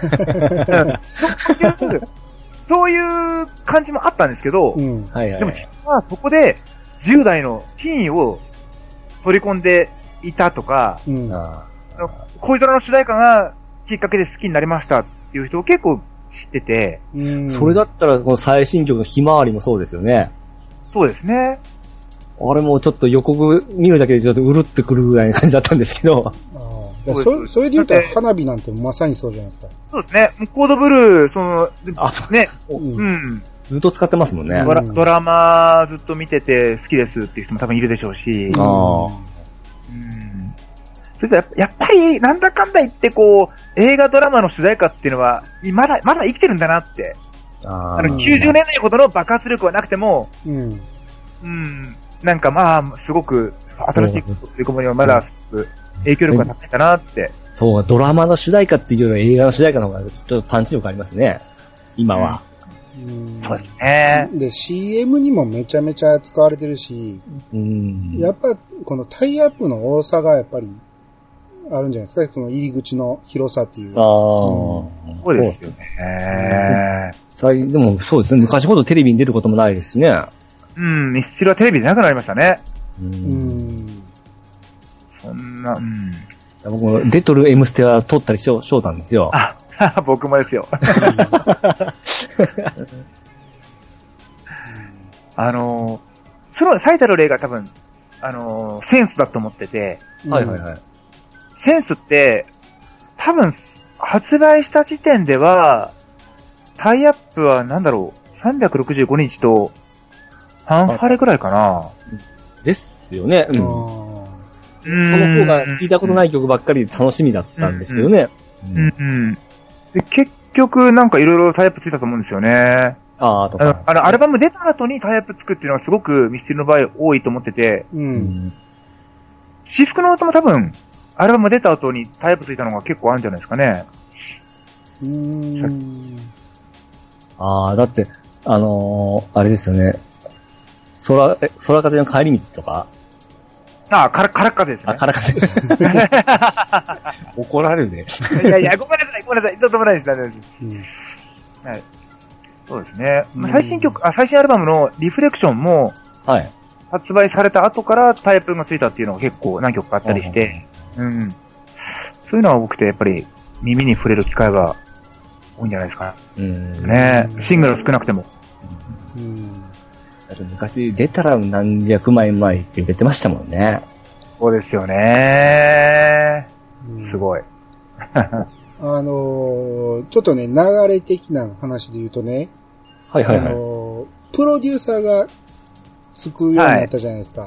そういう感じもあったんですけど、でも実はそこで10代のティーンを取り込んでいたとか、恋空の主題歌がきっかけで好きになりましたっていう人を結構知ってて。 それだったらこの最新曲のひまわりもそうですよね。 そうですね。 あれもちょっと予告見るだけでちょっとうるってくるぐらいな感じだったんですけど。 それで言ったら花火なんてまさにそうじゃないですか。 そうですね。コードブルー、ね、 ずっと使ってますもんね。 ドラマずっと見てて好きですっていう人も多分いるでしょうし。それでやっぱり、なんだかんだ言って映画ドラマの主題歌っていうのは、まだ生きてるんだなって。90年代ほどの爆発力はなくても、なんかすごく、新しいことっていうことにはまだ、影響力が高いかなって。 そう、ドラマの主題歌っていうより映画の主題歌の方がちょっとパンチ力ありますね。今は。 そうですね。 で、CM にもめちゃめちゃ使われてるし、やっぱ、このタイアップの多さがやっぱり、あるんじゃないですか、その入り口の広さっていう。 そうですよね。 でもそうですね、昔ほどテレビに出ることもないですしね。 ミスチルはテレビでなくなりましたね。そんな、 僕も出とる M ステは撮ったりしようたんですよ。 僕もですよ。その最たる例が多分、センスだと思ってて。センスって、多分、発売した時点では、タイアップは365日と、ファンファレぐらいかな。 ですよね。その方が聞いたことない曲ばっかりで楽しみだったんですよね。 で、結局なんかいろいろタイアップついたと思うんですよね。アルバム出た後にタイアップつくっていうのはすごくミスチルの場合多いと思ってて、私服の歌も多分、アルバム出た後にタイアップついたのが結構あるんじゃないですかね。 だって、あれですよね。空風の帰り道とか。 からっ風ですね。 からっ風。怒られるね。 いや、ごめんなさい。どうでもないです。はい。そうですね。最新アルバムのリフレクションも、発売された後からタイアップがついたっていうのが結構何曲かあったりして、そういうのは多くて、やっぱり耳に触れる機会が多いんじゃないですか。ね。シングル少なくても。 昔出たら何百枚前って出てましたもんね。 そうですよね。すごい。 ちょっとね、流れ的な話で言うとね、プロデューサーがつくようになったじゃないですか。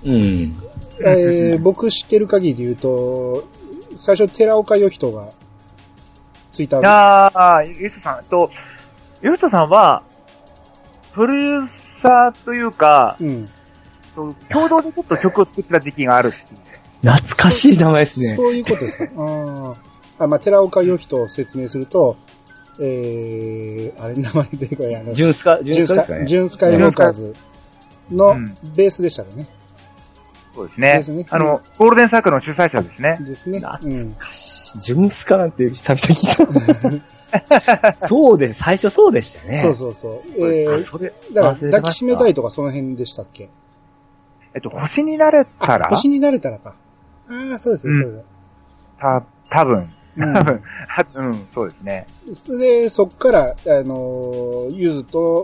僕知ってる限りで言うと、最初寺岡義人がついた。 ゆうとさんは、プロデューサーというか、共同でちょっと曲を作ってた時期があるっていう。 懐かしい名前ですね。 そういうことですか。寺岡義人を説明すると、あれ名前でこれジュンスカですかね。 ジュンスカイローカーズのベースでしたね。 そうですね。ゴールデンサークルの主催者ですね。 ですね。 懐かしい。ジュンスカなんて久々に聞いた。そうです。最初そうでしたね。 そう。だから抱きしめたいとかその辺でしたっけ？ 星になれたら？ 星になれたらか。そうですね。 多分、そうですね。 で、そっから、ゆずと、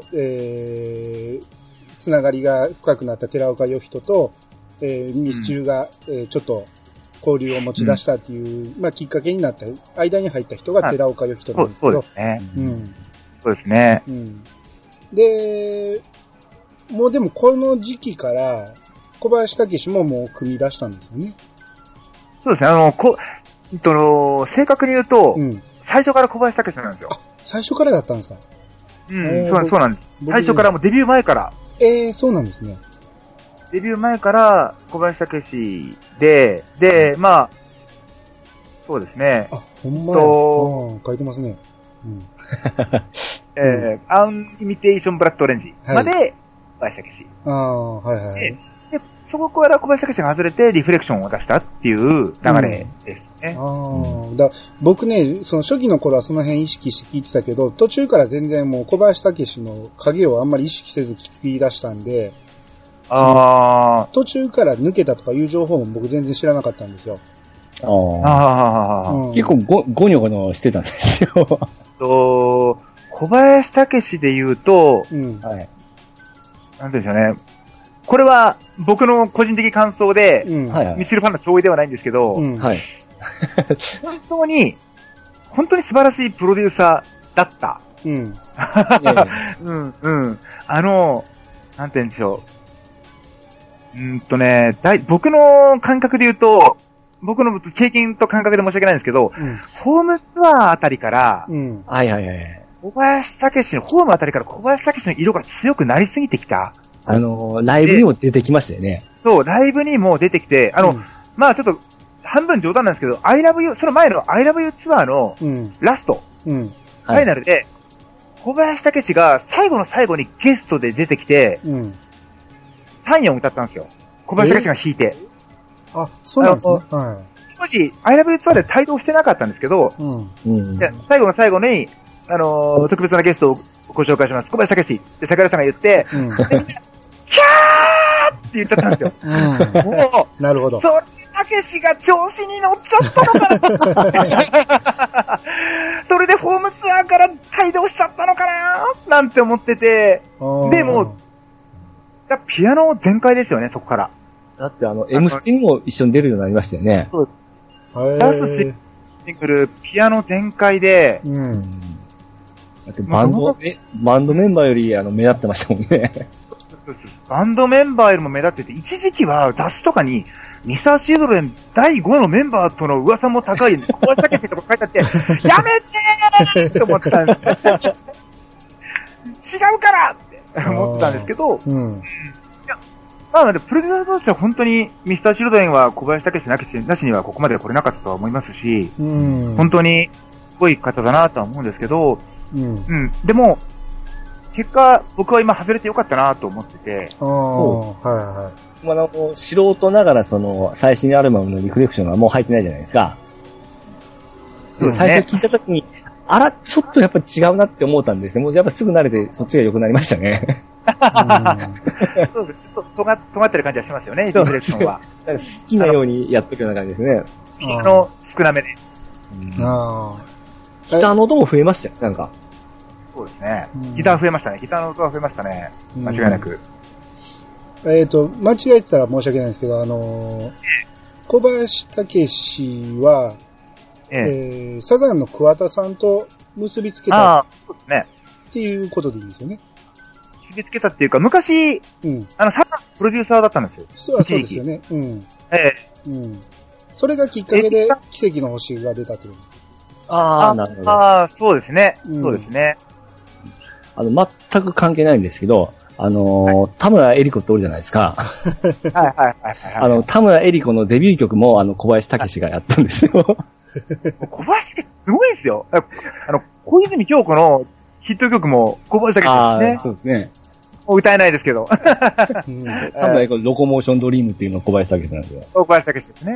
つながりが深くなった寺岡義人と、ミスチルが、ちょっと交流を持ち出したっていう、きっかけになった、間に入った人が寺岡義人なんですけど。 そうですね。そうですね。 で、もうでもこの時期から、小林武史ももう組み出したんですよね。 そうですね。正確に言うと、最初から小林武史なんですよ。 最初からだったんですか？ そうなんです。最初からもうデビュー前から。 そうなんですね。 デビュー前から小林武史で、そうですね。 ほんまや。書いてますね。 アンイミテーションブラッドオレンジまで小林武史。で、そこから小林武史が外れてリフレクションを出したっていう流れです。 ね。 僕ね、その初期の頃はその辺意識して聞いてたけど、途中から全然もう小林武史の影をあんまり意識せず聞き出したんで、途中から抜けたとかいう情報も僕全然知らなかったんですよ。 結構ゴニョゴニョしてたんですよ。 小林武史で言うと、はい。なんていうんでしょうね。これは僕の個人的感想で、ミスチルファンの勝利ではないんですけど、はい。本当に素晴らしいプロデューサーだった。なんて言うんでしょう。僕の感覚で言うと、僕の経験と感覚で申し訳ないんですけど、ホームツアーあたりから、小林武史の、ホームあたりから小林武史の色が強くなりすぎてきた。 ライブにも出てきましたよね。 そう、ライブにも出てきて、まあちょっと、半分冗談なんですけど、I love you、その前の I love you ツアーのラスト、ファイナルで、小林武史が最後の最後にゲストで出てきて、3、4歌ったんですよ。小林武史が弾いて。 そうなんですね。 当時、I love you ツアーで帯同してなかったんですけど、最後の最後に、特別なゲストをご紹介します。小林武史って桜井さんが言って、キャーって言っちゃったんですよ。 もう、なるほど。 それ、武史が調子に乗っちゃったのかなそれでホームツアーから帯同しちゃったのかななんて思ってて、でも、ピアノ全開ですよね、そこから。 だってM ステにも一緒に出るようになりましたよね。そうです。ラストシングル、ピアノ全開で、 だってバンドメンバーより目立ってましたもんね。 バンドメンバーよりも目立ってて、一時期は雑誌とかに、ミスターチルドレン第5のメンバーとの噂も高い、小林武史とか書いてあって、やめてーって思ってたんです。違うからって思ってたんですけど、まあ、プロデューサーとしては本当にミスターチルドレンは小林武史なしにはここまで来れなかったとは思いますし、本当にすごい方だなとは思うんですけど、でも、結果、僕は今外れてよかったなと思ってて。 素人ながら最新アルバムのリフレクションがもう入ってないじゃないですか。最初聞いたときに、ちょっとやっぱ違うなって思ったんですね。もうやっぱすぐ慣れてそっちが良くなりましたね。 そうです。ちょっと尖ってる感じはしますよね、リフレクションは。 好きなようにやっとくような感じですね。 少なめで。 ギターの音も増えましたよ、なんか。 そうですね。ギター増えましたね。ギターの音が増えましたね。間違いなく。 間違えてたら申し訳ないんですけど、小林武史は、サザンの桑田さんと結びつけたっていうことでいいんですよね。 結びつけたっていうか、昔、サザンのプロデューサーだったんですよ。 そうですよね。それがきっかけで奇跡の星が出たという。 なるほど。 そうですね。そうですね。 全く関係ないんですけど、田村恵里子っておるじゃないですか。田村恵里子のデビュー曲も小林武史がやったんですよ。 小林武史すごいですよ。小泉京子のヒット曲も小林武史ですね。 そうですね。 歌えないですけど。 田村恵里子ロコモーションドリームっていうのは小林武史なんですよ。 小林武史ですね。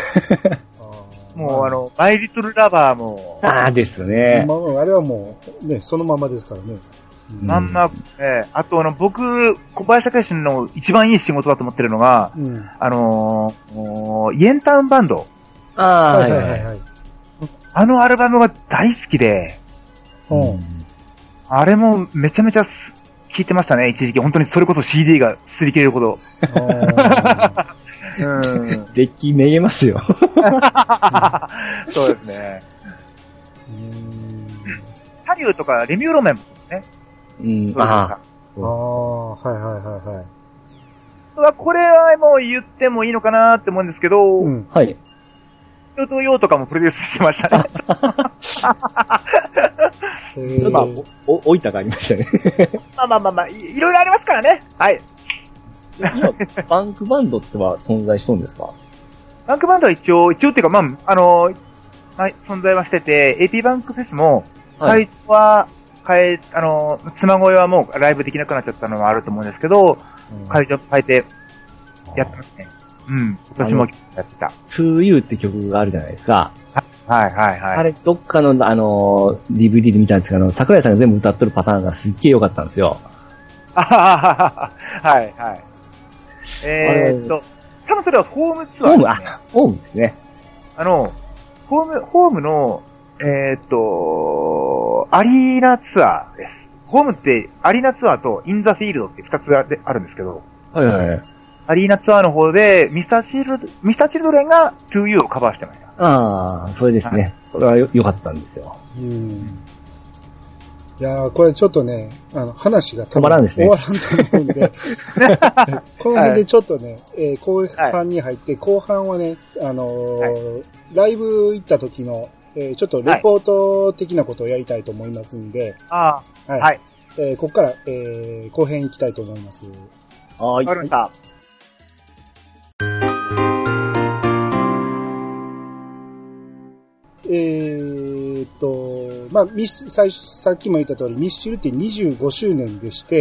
もうマイリトルラバーも。 ですよね。 あれはもう、ね、そのままですからね。 あと僕、小林武史の一番いい仕事だと思ってるのが、イエンタウンバンド。あのアルバムが大好きで、あれもめちゃめちゃ聴いてましたね、一時期。本当にそれこそ CD が擦り切れるほど。 デッキめげますよ。 そうですね。ハリウッドとかレミューロメンもね。これはもう言ってもいいのかなって思うんですけど、 はい。 ヨトヨとかもプロデュースしてましたね。 置いたがありましたね。 いろいろありますからね。はい。 今、バンクバンドっては存在しとんですか？ バンクバンドは一応っていうか、存在はしてて、AP バンクフェスも、会場は妻声はもうライブできなくなっちゃったのはあると思うんですけど、会場変えてやってますね。 うん。今年もやってた。 To You って曲があるじゃないですか。 はいはいはい。 あれ、どっかのDVD で見たんですけど、桜井さんが全部歌ってるパターンがすっげえ良かったんですよ。 はいはい。多分それはホームツアーですね。 ホームですね。 ホームの、アリーナツアーです。ホームってアリーナツアーとインザフィールドって2つあるんですけど。 はいはいはい。 アリーナツアーの方で、ミスターチルドレンが To You をカバーしてました。 ああ、それですね。はい、それは良かったんですよ。 いやー、これちょっとね、話が止まらんですね。 終わらんと思うんで、この辺でちょっとね、後半に入って、後半はね、ライブ行った時の、ちょっとレポート的なことをやりたいと思いますんで、はい。ここから、後編行きたいと思います。 わかりました。 さっきも言った通り、ミスチルって25周年でして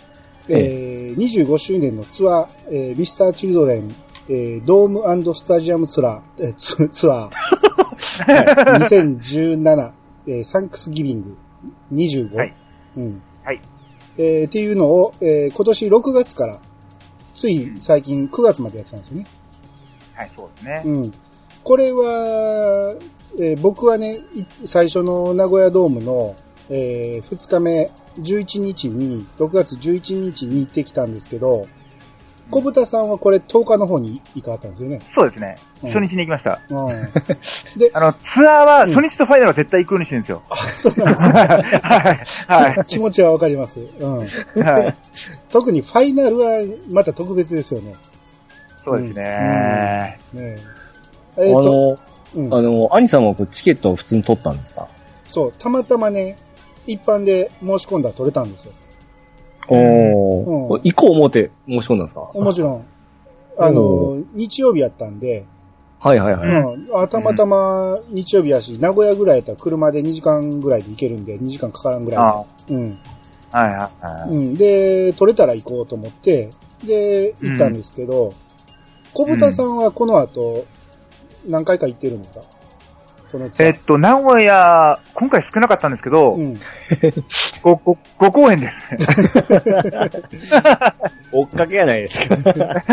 、25周年のツアー、ミスターチルドレン、ドーム&スタジアムツアー、2017、サンクスギビング25、はい、うん。 はい。 っていうのを、今年6月から、つい最近9月までやってたんですよね。 はい、そうですね。 うん。これは、僕はね、最初の名古屋ドームの、2日目、11日に、6月11日に行ってきたんですけど、小豚さんはこれ10日の方に行かはったんですよね。 そうですね。初日に行きました。 で、 ツアーは初日とファイナルは絶対行くようにしてるんですよ。 そうなんですね。はい。気持ちはわかります。はい。特にファイナルはまた特別ですよね。 そうですね。 兄さんはチケットを普通に取ったんですか？ そう、たまたまね、一般で申し込んだら取れたんですよ。 行こう思って申し込んだんですか？ もちろん。日曜日やったんで。 はいはいはい。 たまたま日曜日やし、名古屋ぐらいやったら車で2時間ぐらいで行けるんで、2時間かからんぐらいで。うん。 はいはい。 で、取れたら行こうと思って、で、行ったんですけど、小豚さんはこの後、何回か行ってるんですか？この名古屋、今回少なかったんですけど、5公演です。 追っかけやないですか。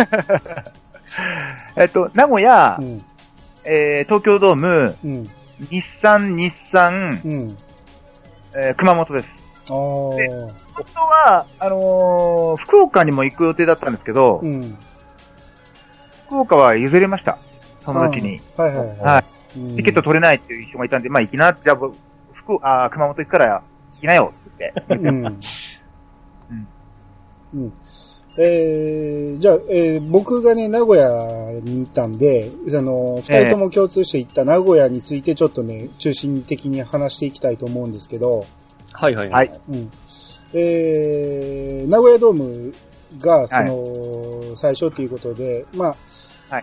名古屋、東京ドーム、日産、熊本です。で、本当は、福岡にも行く予定だったんですけど、福岡は譲れました。友達に。はい。チケット取れないっていう人がいたんで、まあ行きな、じゃあ、熊本行くから行きなよって言って。 じゃあ、僕がね、名古屋に行ったんで、二人とも共通して行った名古屋についてちょっとね、中心的に話していきたいと思うんですけど。 はいはいはい。 名古屋ドームが、最初ということで、まあ、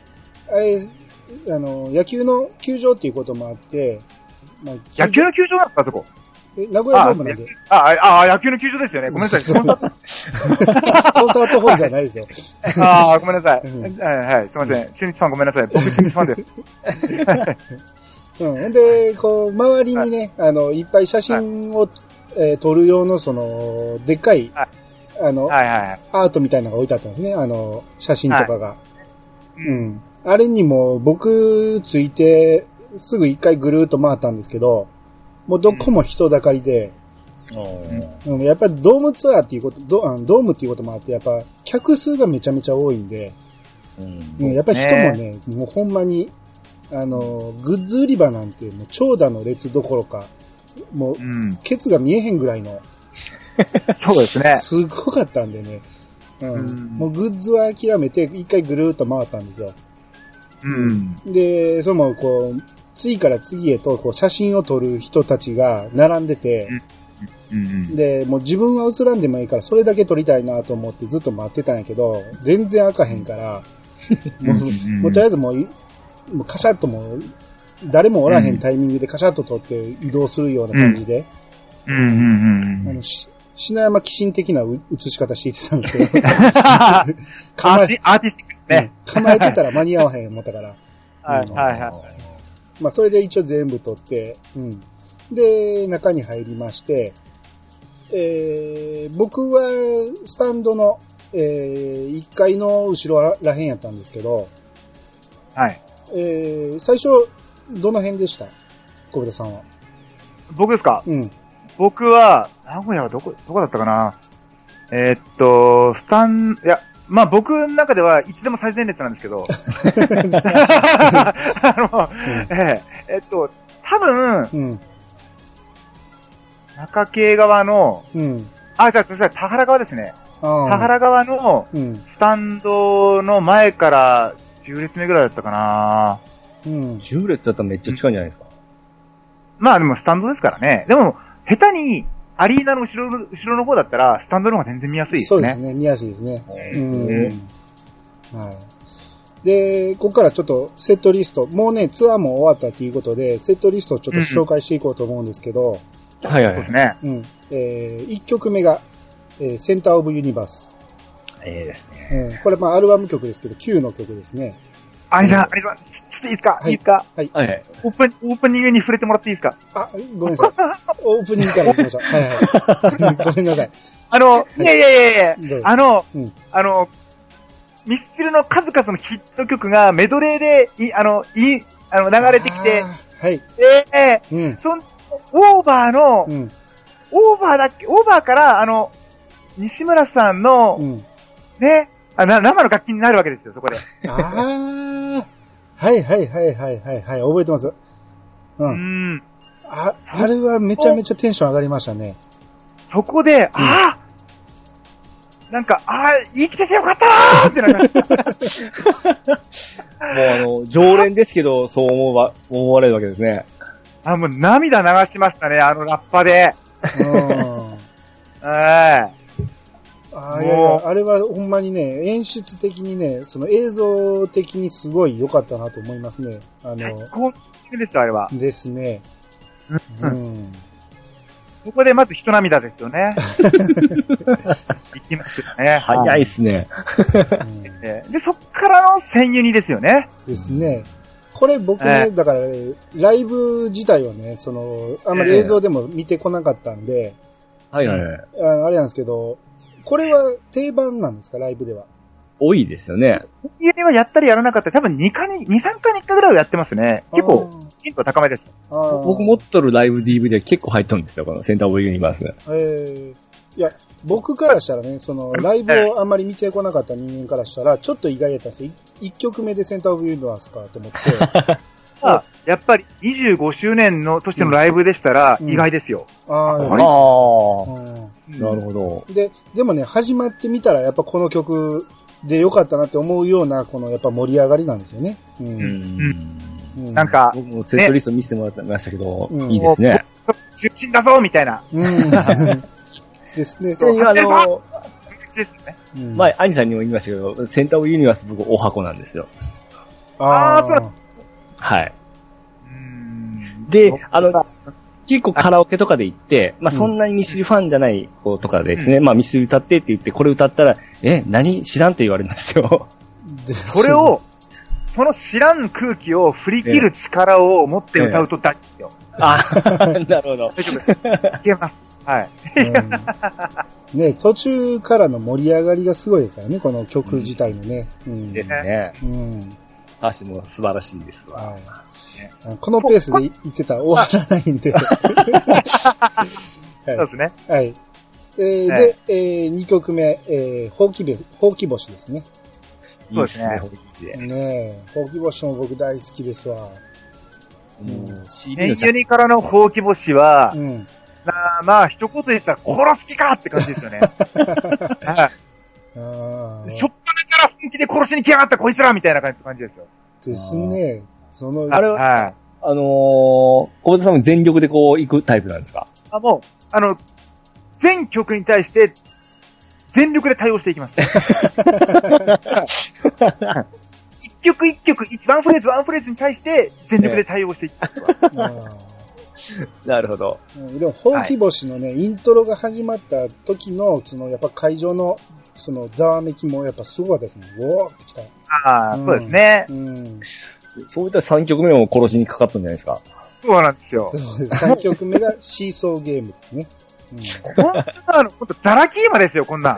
野球の球場っていうこともあって、 野球の球場だったとこ。 名古屋ドームなんで。 野球の球場ですよね。ごめんなさい。コンサートホールじゃないですよ。 ごめんなさい。はい、すいません。中日ファンごめんなさい。僕中日ファンです。 で、周りにね、いっぱい写真を、撮る用の、でっかい、アートみたいなのが置いてあったんですね。写真とかが。あれにも僕ついてすぐ一回ぐるーっと回ったんですけど、もうどこも人だかりで、やっぱりドームツアーっていうこと、ドームっていうこともあって、やっぱ客数がめちゃめちゃ多いんで、やっぱり人もね、もうほんまに、グッズ売り場なんてもう長蛇の列どころか、もう、ケツが見えへんぐらいの、 そうですね。 すごかったんでね、もうグッズは諦めて一回ぐるーっと回ったんですよ。で、次から次へと写真を撮る人たちが並んでて、で、もう自分は映らんでもいいからそれだけ撮りたいなと思ってずっと待ってたんやけど、全然開かへんから、もうとりあえずもうカシャッと誰もおらへんタイミングでカシャッと撮って移動するような感じで、篠山寄進的な映し方していってたんですけど。 アーティスティック。 ね。 構えてたら間に合わへん思ったから。 はい、はい、はい。 まあ、それで一応全部取って、うん。で、中に入りまして、僕はスタンドの、1階の後ろらへんやったんですけど、 はい。 最初、どの辺でした小部田さんは。 僕ですか？ うん。 僕は、名古屋はどこだったかな？まあ僕の中ではいつでも最前列なんですけど、多分、うん、中京側の、じゃあ、田原側ですね。田原側のスタンドの前から10列目ぐらいだったかな。 10列だったらめっちゃ近いんじゃないですか。 まあでもスタンドですからね。でも、下手にアリーナの後ろの方だったら、スタンドの方が全然見やすいですね。 そうですね、見やすいですね。はい。で、ここからちょっとセットリスト、もうね、ツアーも終わったということで、セットリストをちょっと紹介していこうと思うんですけど、 はいはい。そうですね。 1曲目が、センターオブユニバース。 ですね。 これまあアルバム曲ですけど、9の曲ですね。 アリさん、ちょっといいですか？いいですか？ はい。 オープニングに触れてもらっていいですか？ ごめんなさい。オープニングから行きましょう。はいはい。ごめんなさい。 いや、ミスチルの数々のヒット曲がメドレーで、流れてきて、 はい。 オーバーから、西村さんの、ね、生の楽器になるわけですよ、そこで。 はい、覚えてます。あれはめちゃめちゃテンション上がりましたね。 そこで、生きててよかったーってなりました。 もう常連ですけど、そう思われるわけですね。 もう涙流しましたね、ラッパで。 あれはほんまにね、演出的にね、その映像的にすごい良かったなと思いますね。 最高ですよ、あれは。 ですね。 ここでまず人涙ですよね。いきますよね。 早いっすね。 で、そっからの1000ユニですよね。 ですね。これ僕ね、だから、ライブ自体はね、あんまり映像でも見てこなかったんで、 あれなんですけど、これは定番なんですか、ライブでは。 多いですよね。 ユニはやったりやらなかったり、多分2、3回に1回ぐらいはやってますね。結構、頻度高めです。 僕持っとるライブ DVD 結構入っとるんですよ、このセンターオブユニバース。 いや、僕からしたらね、ライブをあんまり見てこなかった人間からしたら、ちょっと意外だったんですよ。1曲目でセンターオブユニバースかと思って。 やっぱり25周年のとしてのライブでしたら、意外ですよ。 なるほど。 でもね、始まってみたら、やっぱこの曲で良かったなって思うような、やっぱ盛り上がりなんですよね。 なんか、 僕もセットリスト見せてもらってましたけど、いいですね。 出身だぞみたいな。 ですね。 前、兄さんにも言いましたけど、センターオブユニバース僕、お箱なんですよ。 そうはい。で、結構カラオケとかで行って、まあ、そんなにミスチルファンじゃない子とかですね、まあ、ミスチル歌ってって言って、これ歌ったら、何知らんって言われるんですよ。 それを、その知らん空気を振り切る力を持って歌うと大事ですよ。 なるほど。 大丈夫です。いけます。はい。 ね、途中からの盛り上がりがすごいですからね、この曲自体のね。 ですね。歌詞も素晴らしいですわ。 このペースで言ってたら終わらないんで。そうですね。 はい。で、2曲目、ほうき星ですね。 そうですね。 ほうき星も僕大好きですわ。 ユニからのほうき星は、まあ、一言で言ったら殺す気かって感じですよね。しょっぱなから本気で殺しに来やがったこいつらみたいな感じですよ。 ですね。 あれは、小田さんも全力でこう行くタイプなんですか？ もう、全曲に対して、全力で対応していきます。一曲、ワンフレーズに対して、全力で対応していきます。 なるほど。 でも、ほうき星のね、イントロが始まった時の、やっぱ会場の、ざわめきもやっぱすごかったですね。ウォーってきた。 ああ、そうですね。 そういった3曲目も殺しにかかったんじゃないですか。 そうなんですよ。 そうです。3曲目がシーソーゲームですね。 本当ザラキーマですよ、こんなん。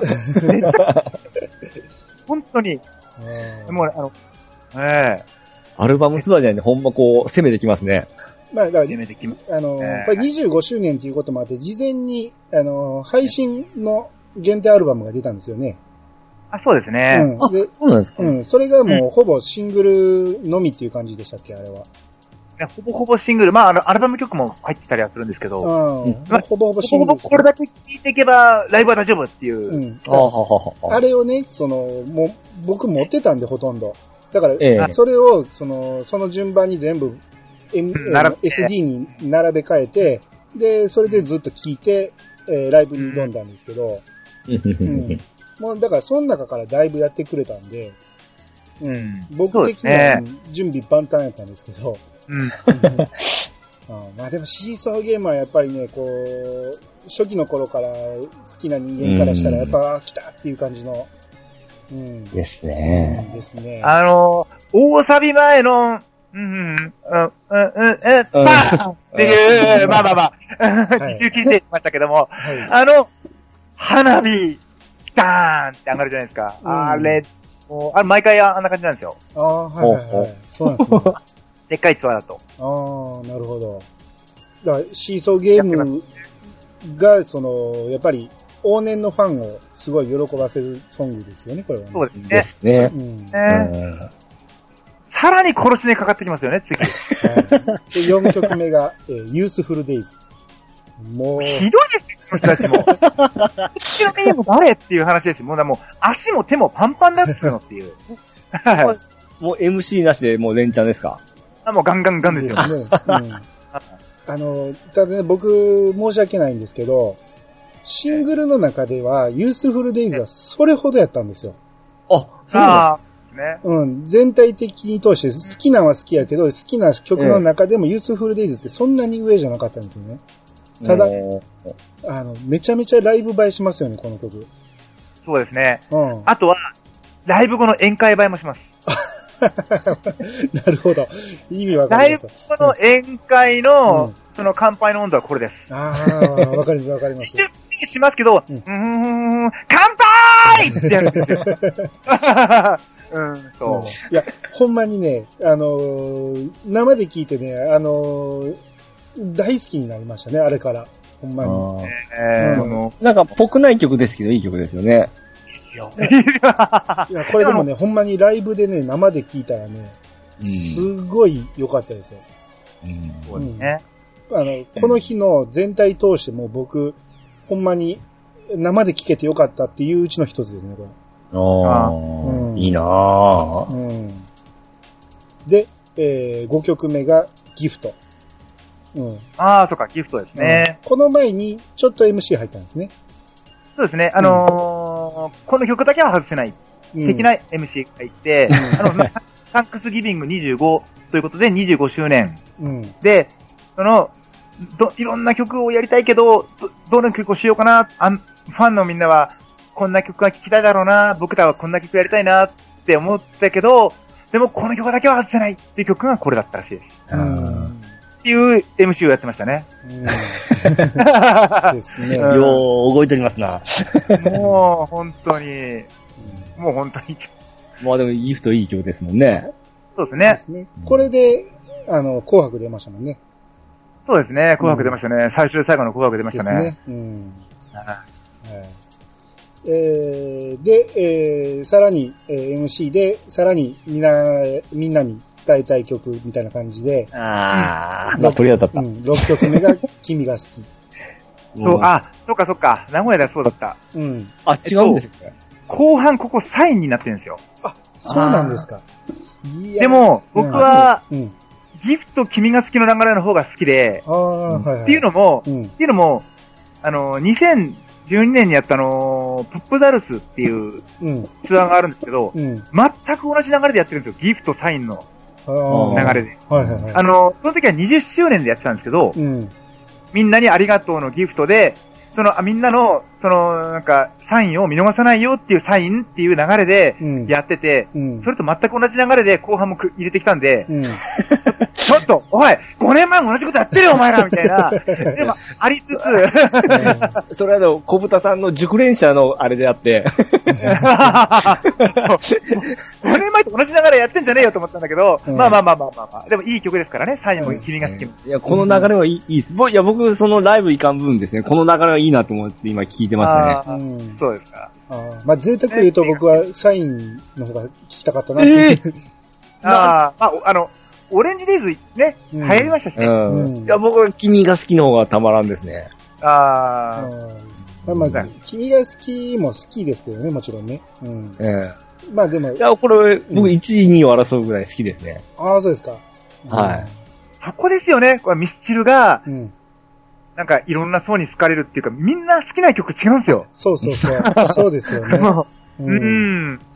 本当に。もうアルバムツアーじゃないんで、ほんまこう、攻めてきますね。 まあ、だから、やっぱり25周年ということもあって、事前に、配信の限定アルバムが出たんですよね。 あ、そうですね。 そうなんですか。 それがもう、ほぼシングルのみっていう感じでしたっけ、あれは。 ほぼほぼシングル。まあ、アルバム曲も入ってたりはするんですけど。 ほぼほぼシングル、 これだけ聴いていけば、ライブは大丈夫っていう。 あれをね、もう、僕持ってたんで、ほとんど。だから、それを、その順番に全部、SD に並べ替えて、で、それでずっと聴いて、ライブに挑んだんですけど、もう、だから、その中からだいぶやってくれたんで、僕的には準備万端やったんですけど、まあでもシーソーゲームはやっぱりね、こう、初期の頃から好きな人間からしたらやっぱ来たっていう感じの、 ですね。 ですね。 大サビ前の、パーっていう、まあ、一周聞いてましたけども、花火、ダーンって上がるじゃないですか。あれ毎回あんな感じなんですよ。 そうなんですね。 でっかいツアーだと。 なるほど。だから、シーソーゲームが、やっぱり、往年のファンをすごい喜ばせるソングですよね、これは、ね。 そうですね。さらに殺しにかかってきますよね、次。 4曲目が、ユースフルデイズ。もう。 ひどいですよ、この人たちも。ちなみにも誰っていう話ですよ。もう足も手もパンパンだったのっていう。 もう MC なしでもう連チャンですか？ もうガンガンガンですよ。 ただね、僕、申し訳ないんですけど、シングルの中では、ユースフルデイズはそれほどやったんですよ。 そうなんですね。全体的に通して好きなのは好きやけど、好きな曲の中でもユースフルデイズってそんなに上じゃなかったんですよね。ただ、めちゃめちゃライブ映えしますよね、この曲。 そうですね。あとは、ライブ後の宴会映えもします。 なるほど。意味わかります。 ライブ後の宴会の、その乾杯の温度はこれです。 わかります、わかります。 一瞬しますけど、乾杯ってやるんですよ。そう。 いや、ほんまにね、生で聞いてね、大好きになりましたね、あれから。ほんまに。 なんか、ぽくない曲ですけど、いい曲ですよね。 いや、これでもね、ほんまにライブでね、生で聞いたらね、すごい良かったですよ。 そうですね。 この日の全体通しても僕、ほんまに生で聴けてよかったっていううちの一つですね、これ。 いいなぁ。 で、5曲目がギフト。 そうか、ギフトですね。 この前にちょっと MC 入ったんですね。 そうですね。この曲だけは外せない。的な MC がいて、サンクスギビング25ということで25周年。で、いろんな曲をやりたいけど、どの曲をしようかな、ファンのみんなは、こんな曲が聴きたいだろうな、僕らはこんな曲やりたいなって思ったけど、でもこの曲だけは外せないっていう曲がこれだったらしいです。っていう MC をやってましたね。 ですね。よう動いておりますな。 もう本当に。 まあでもギフトいい曲ですもんね。 そうですね。 これで、紅白出ましたもんね。 そうですね。紅白出ましたね。最初で最後の紅白出ましたね。 で、さらに、MC で、さらにみんなに伝えたい曲みたいな感じで。 鳥当たった。 6曲目が君が好き。 そう、そっか。名古屋でそうだった。 違うんですよ。 後半ここサインになってるんですよ。 そうなんですか。 でも、僕は、ギフト君が好きの流れの方が好きで、っていうのも、2012年にやったポップダルスっていうツアーがあるんですけど、全く同じ流れでやってるんですよ。ギフトサインの流れで。その時は20周年でやってたんですけど、みんなにありがとうのギフトで、 みんなの、なんか、サインを見逃さないよっていうサインっていう流れでやってて、それと全く同じ流れで後半も入れてきたんで、ちょっと、おい !5 年前も同じことやってるよ、お前らみたいな。でも、ありつつ、 それは小豚さんの熟練者のあれであって、 5年前と同じ流れやってんじゃねえよと思ったんだけど、まあ。でもいい曲ですからね、サインも君が好き。いや、この流れはいいです。いや、僕、そのライブ行かん分ですね、この流れはいいなと思って今聞いてましたね。 そうですか。 まあ、贅沢言うと僕はサインの方が聞きたかったなって。 オレンジデイズね、流行りましたしね。 いや、僕は君が好きの方がたまらんですね。 まあ、君が好きも好きですけどね、もちろんね。まあでも。 いや、これ、僕1位、2位を争うぐらい好きですね。 ああ、そうですか。 はい。 そこですよね、これミスチルが、なんかいろんな層に好かれるっていうか、みんな好きな曲違うんですよ。 そう。そうですよね。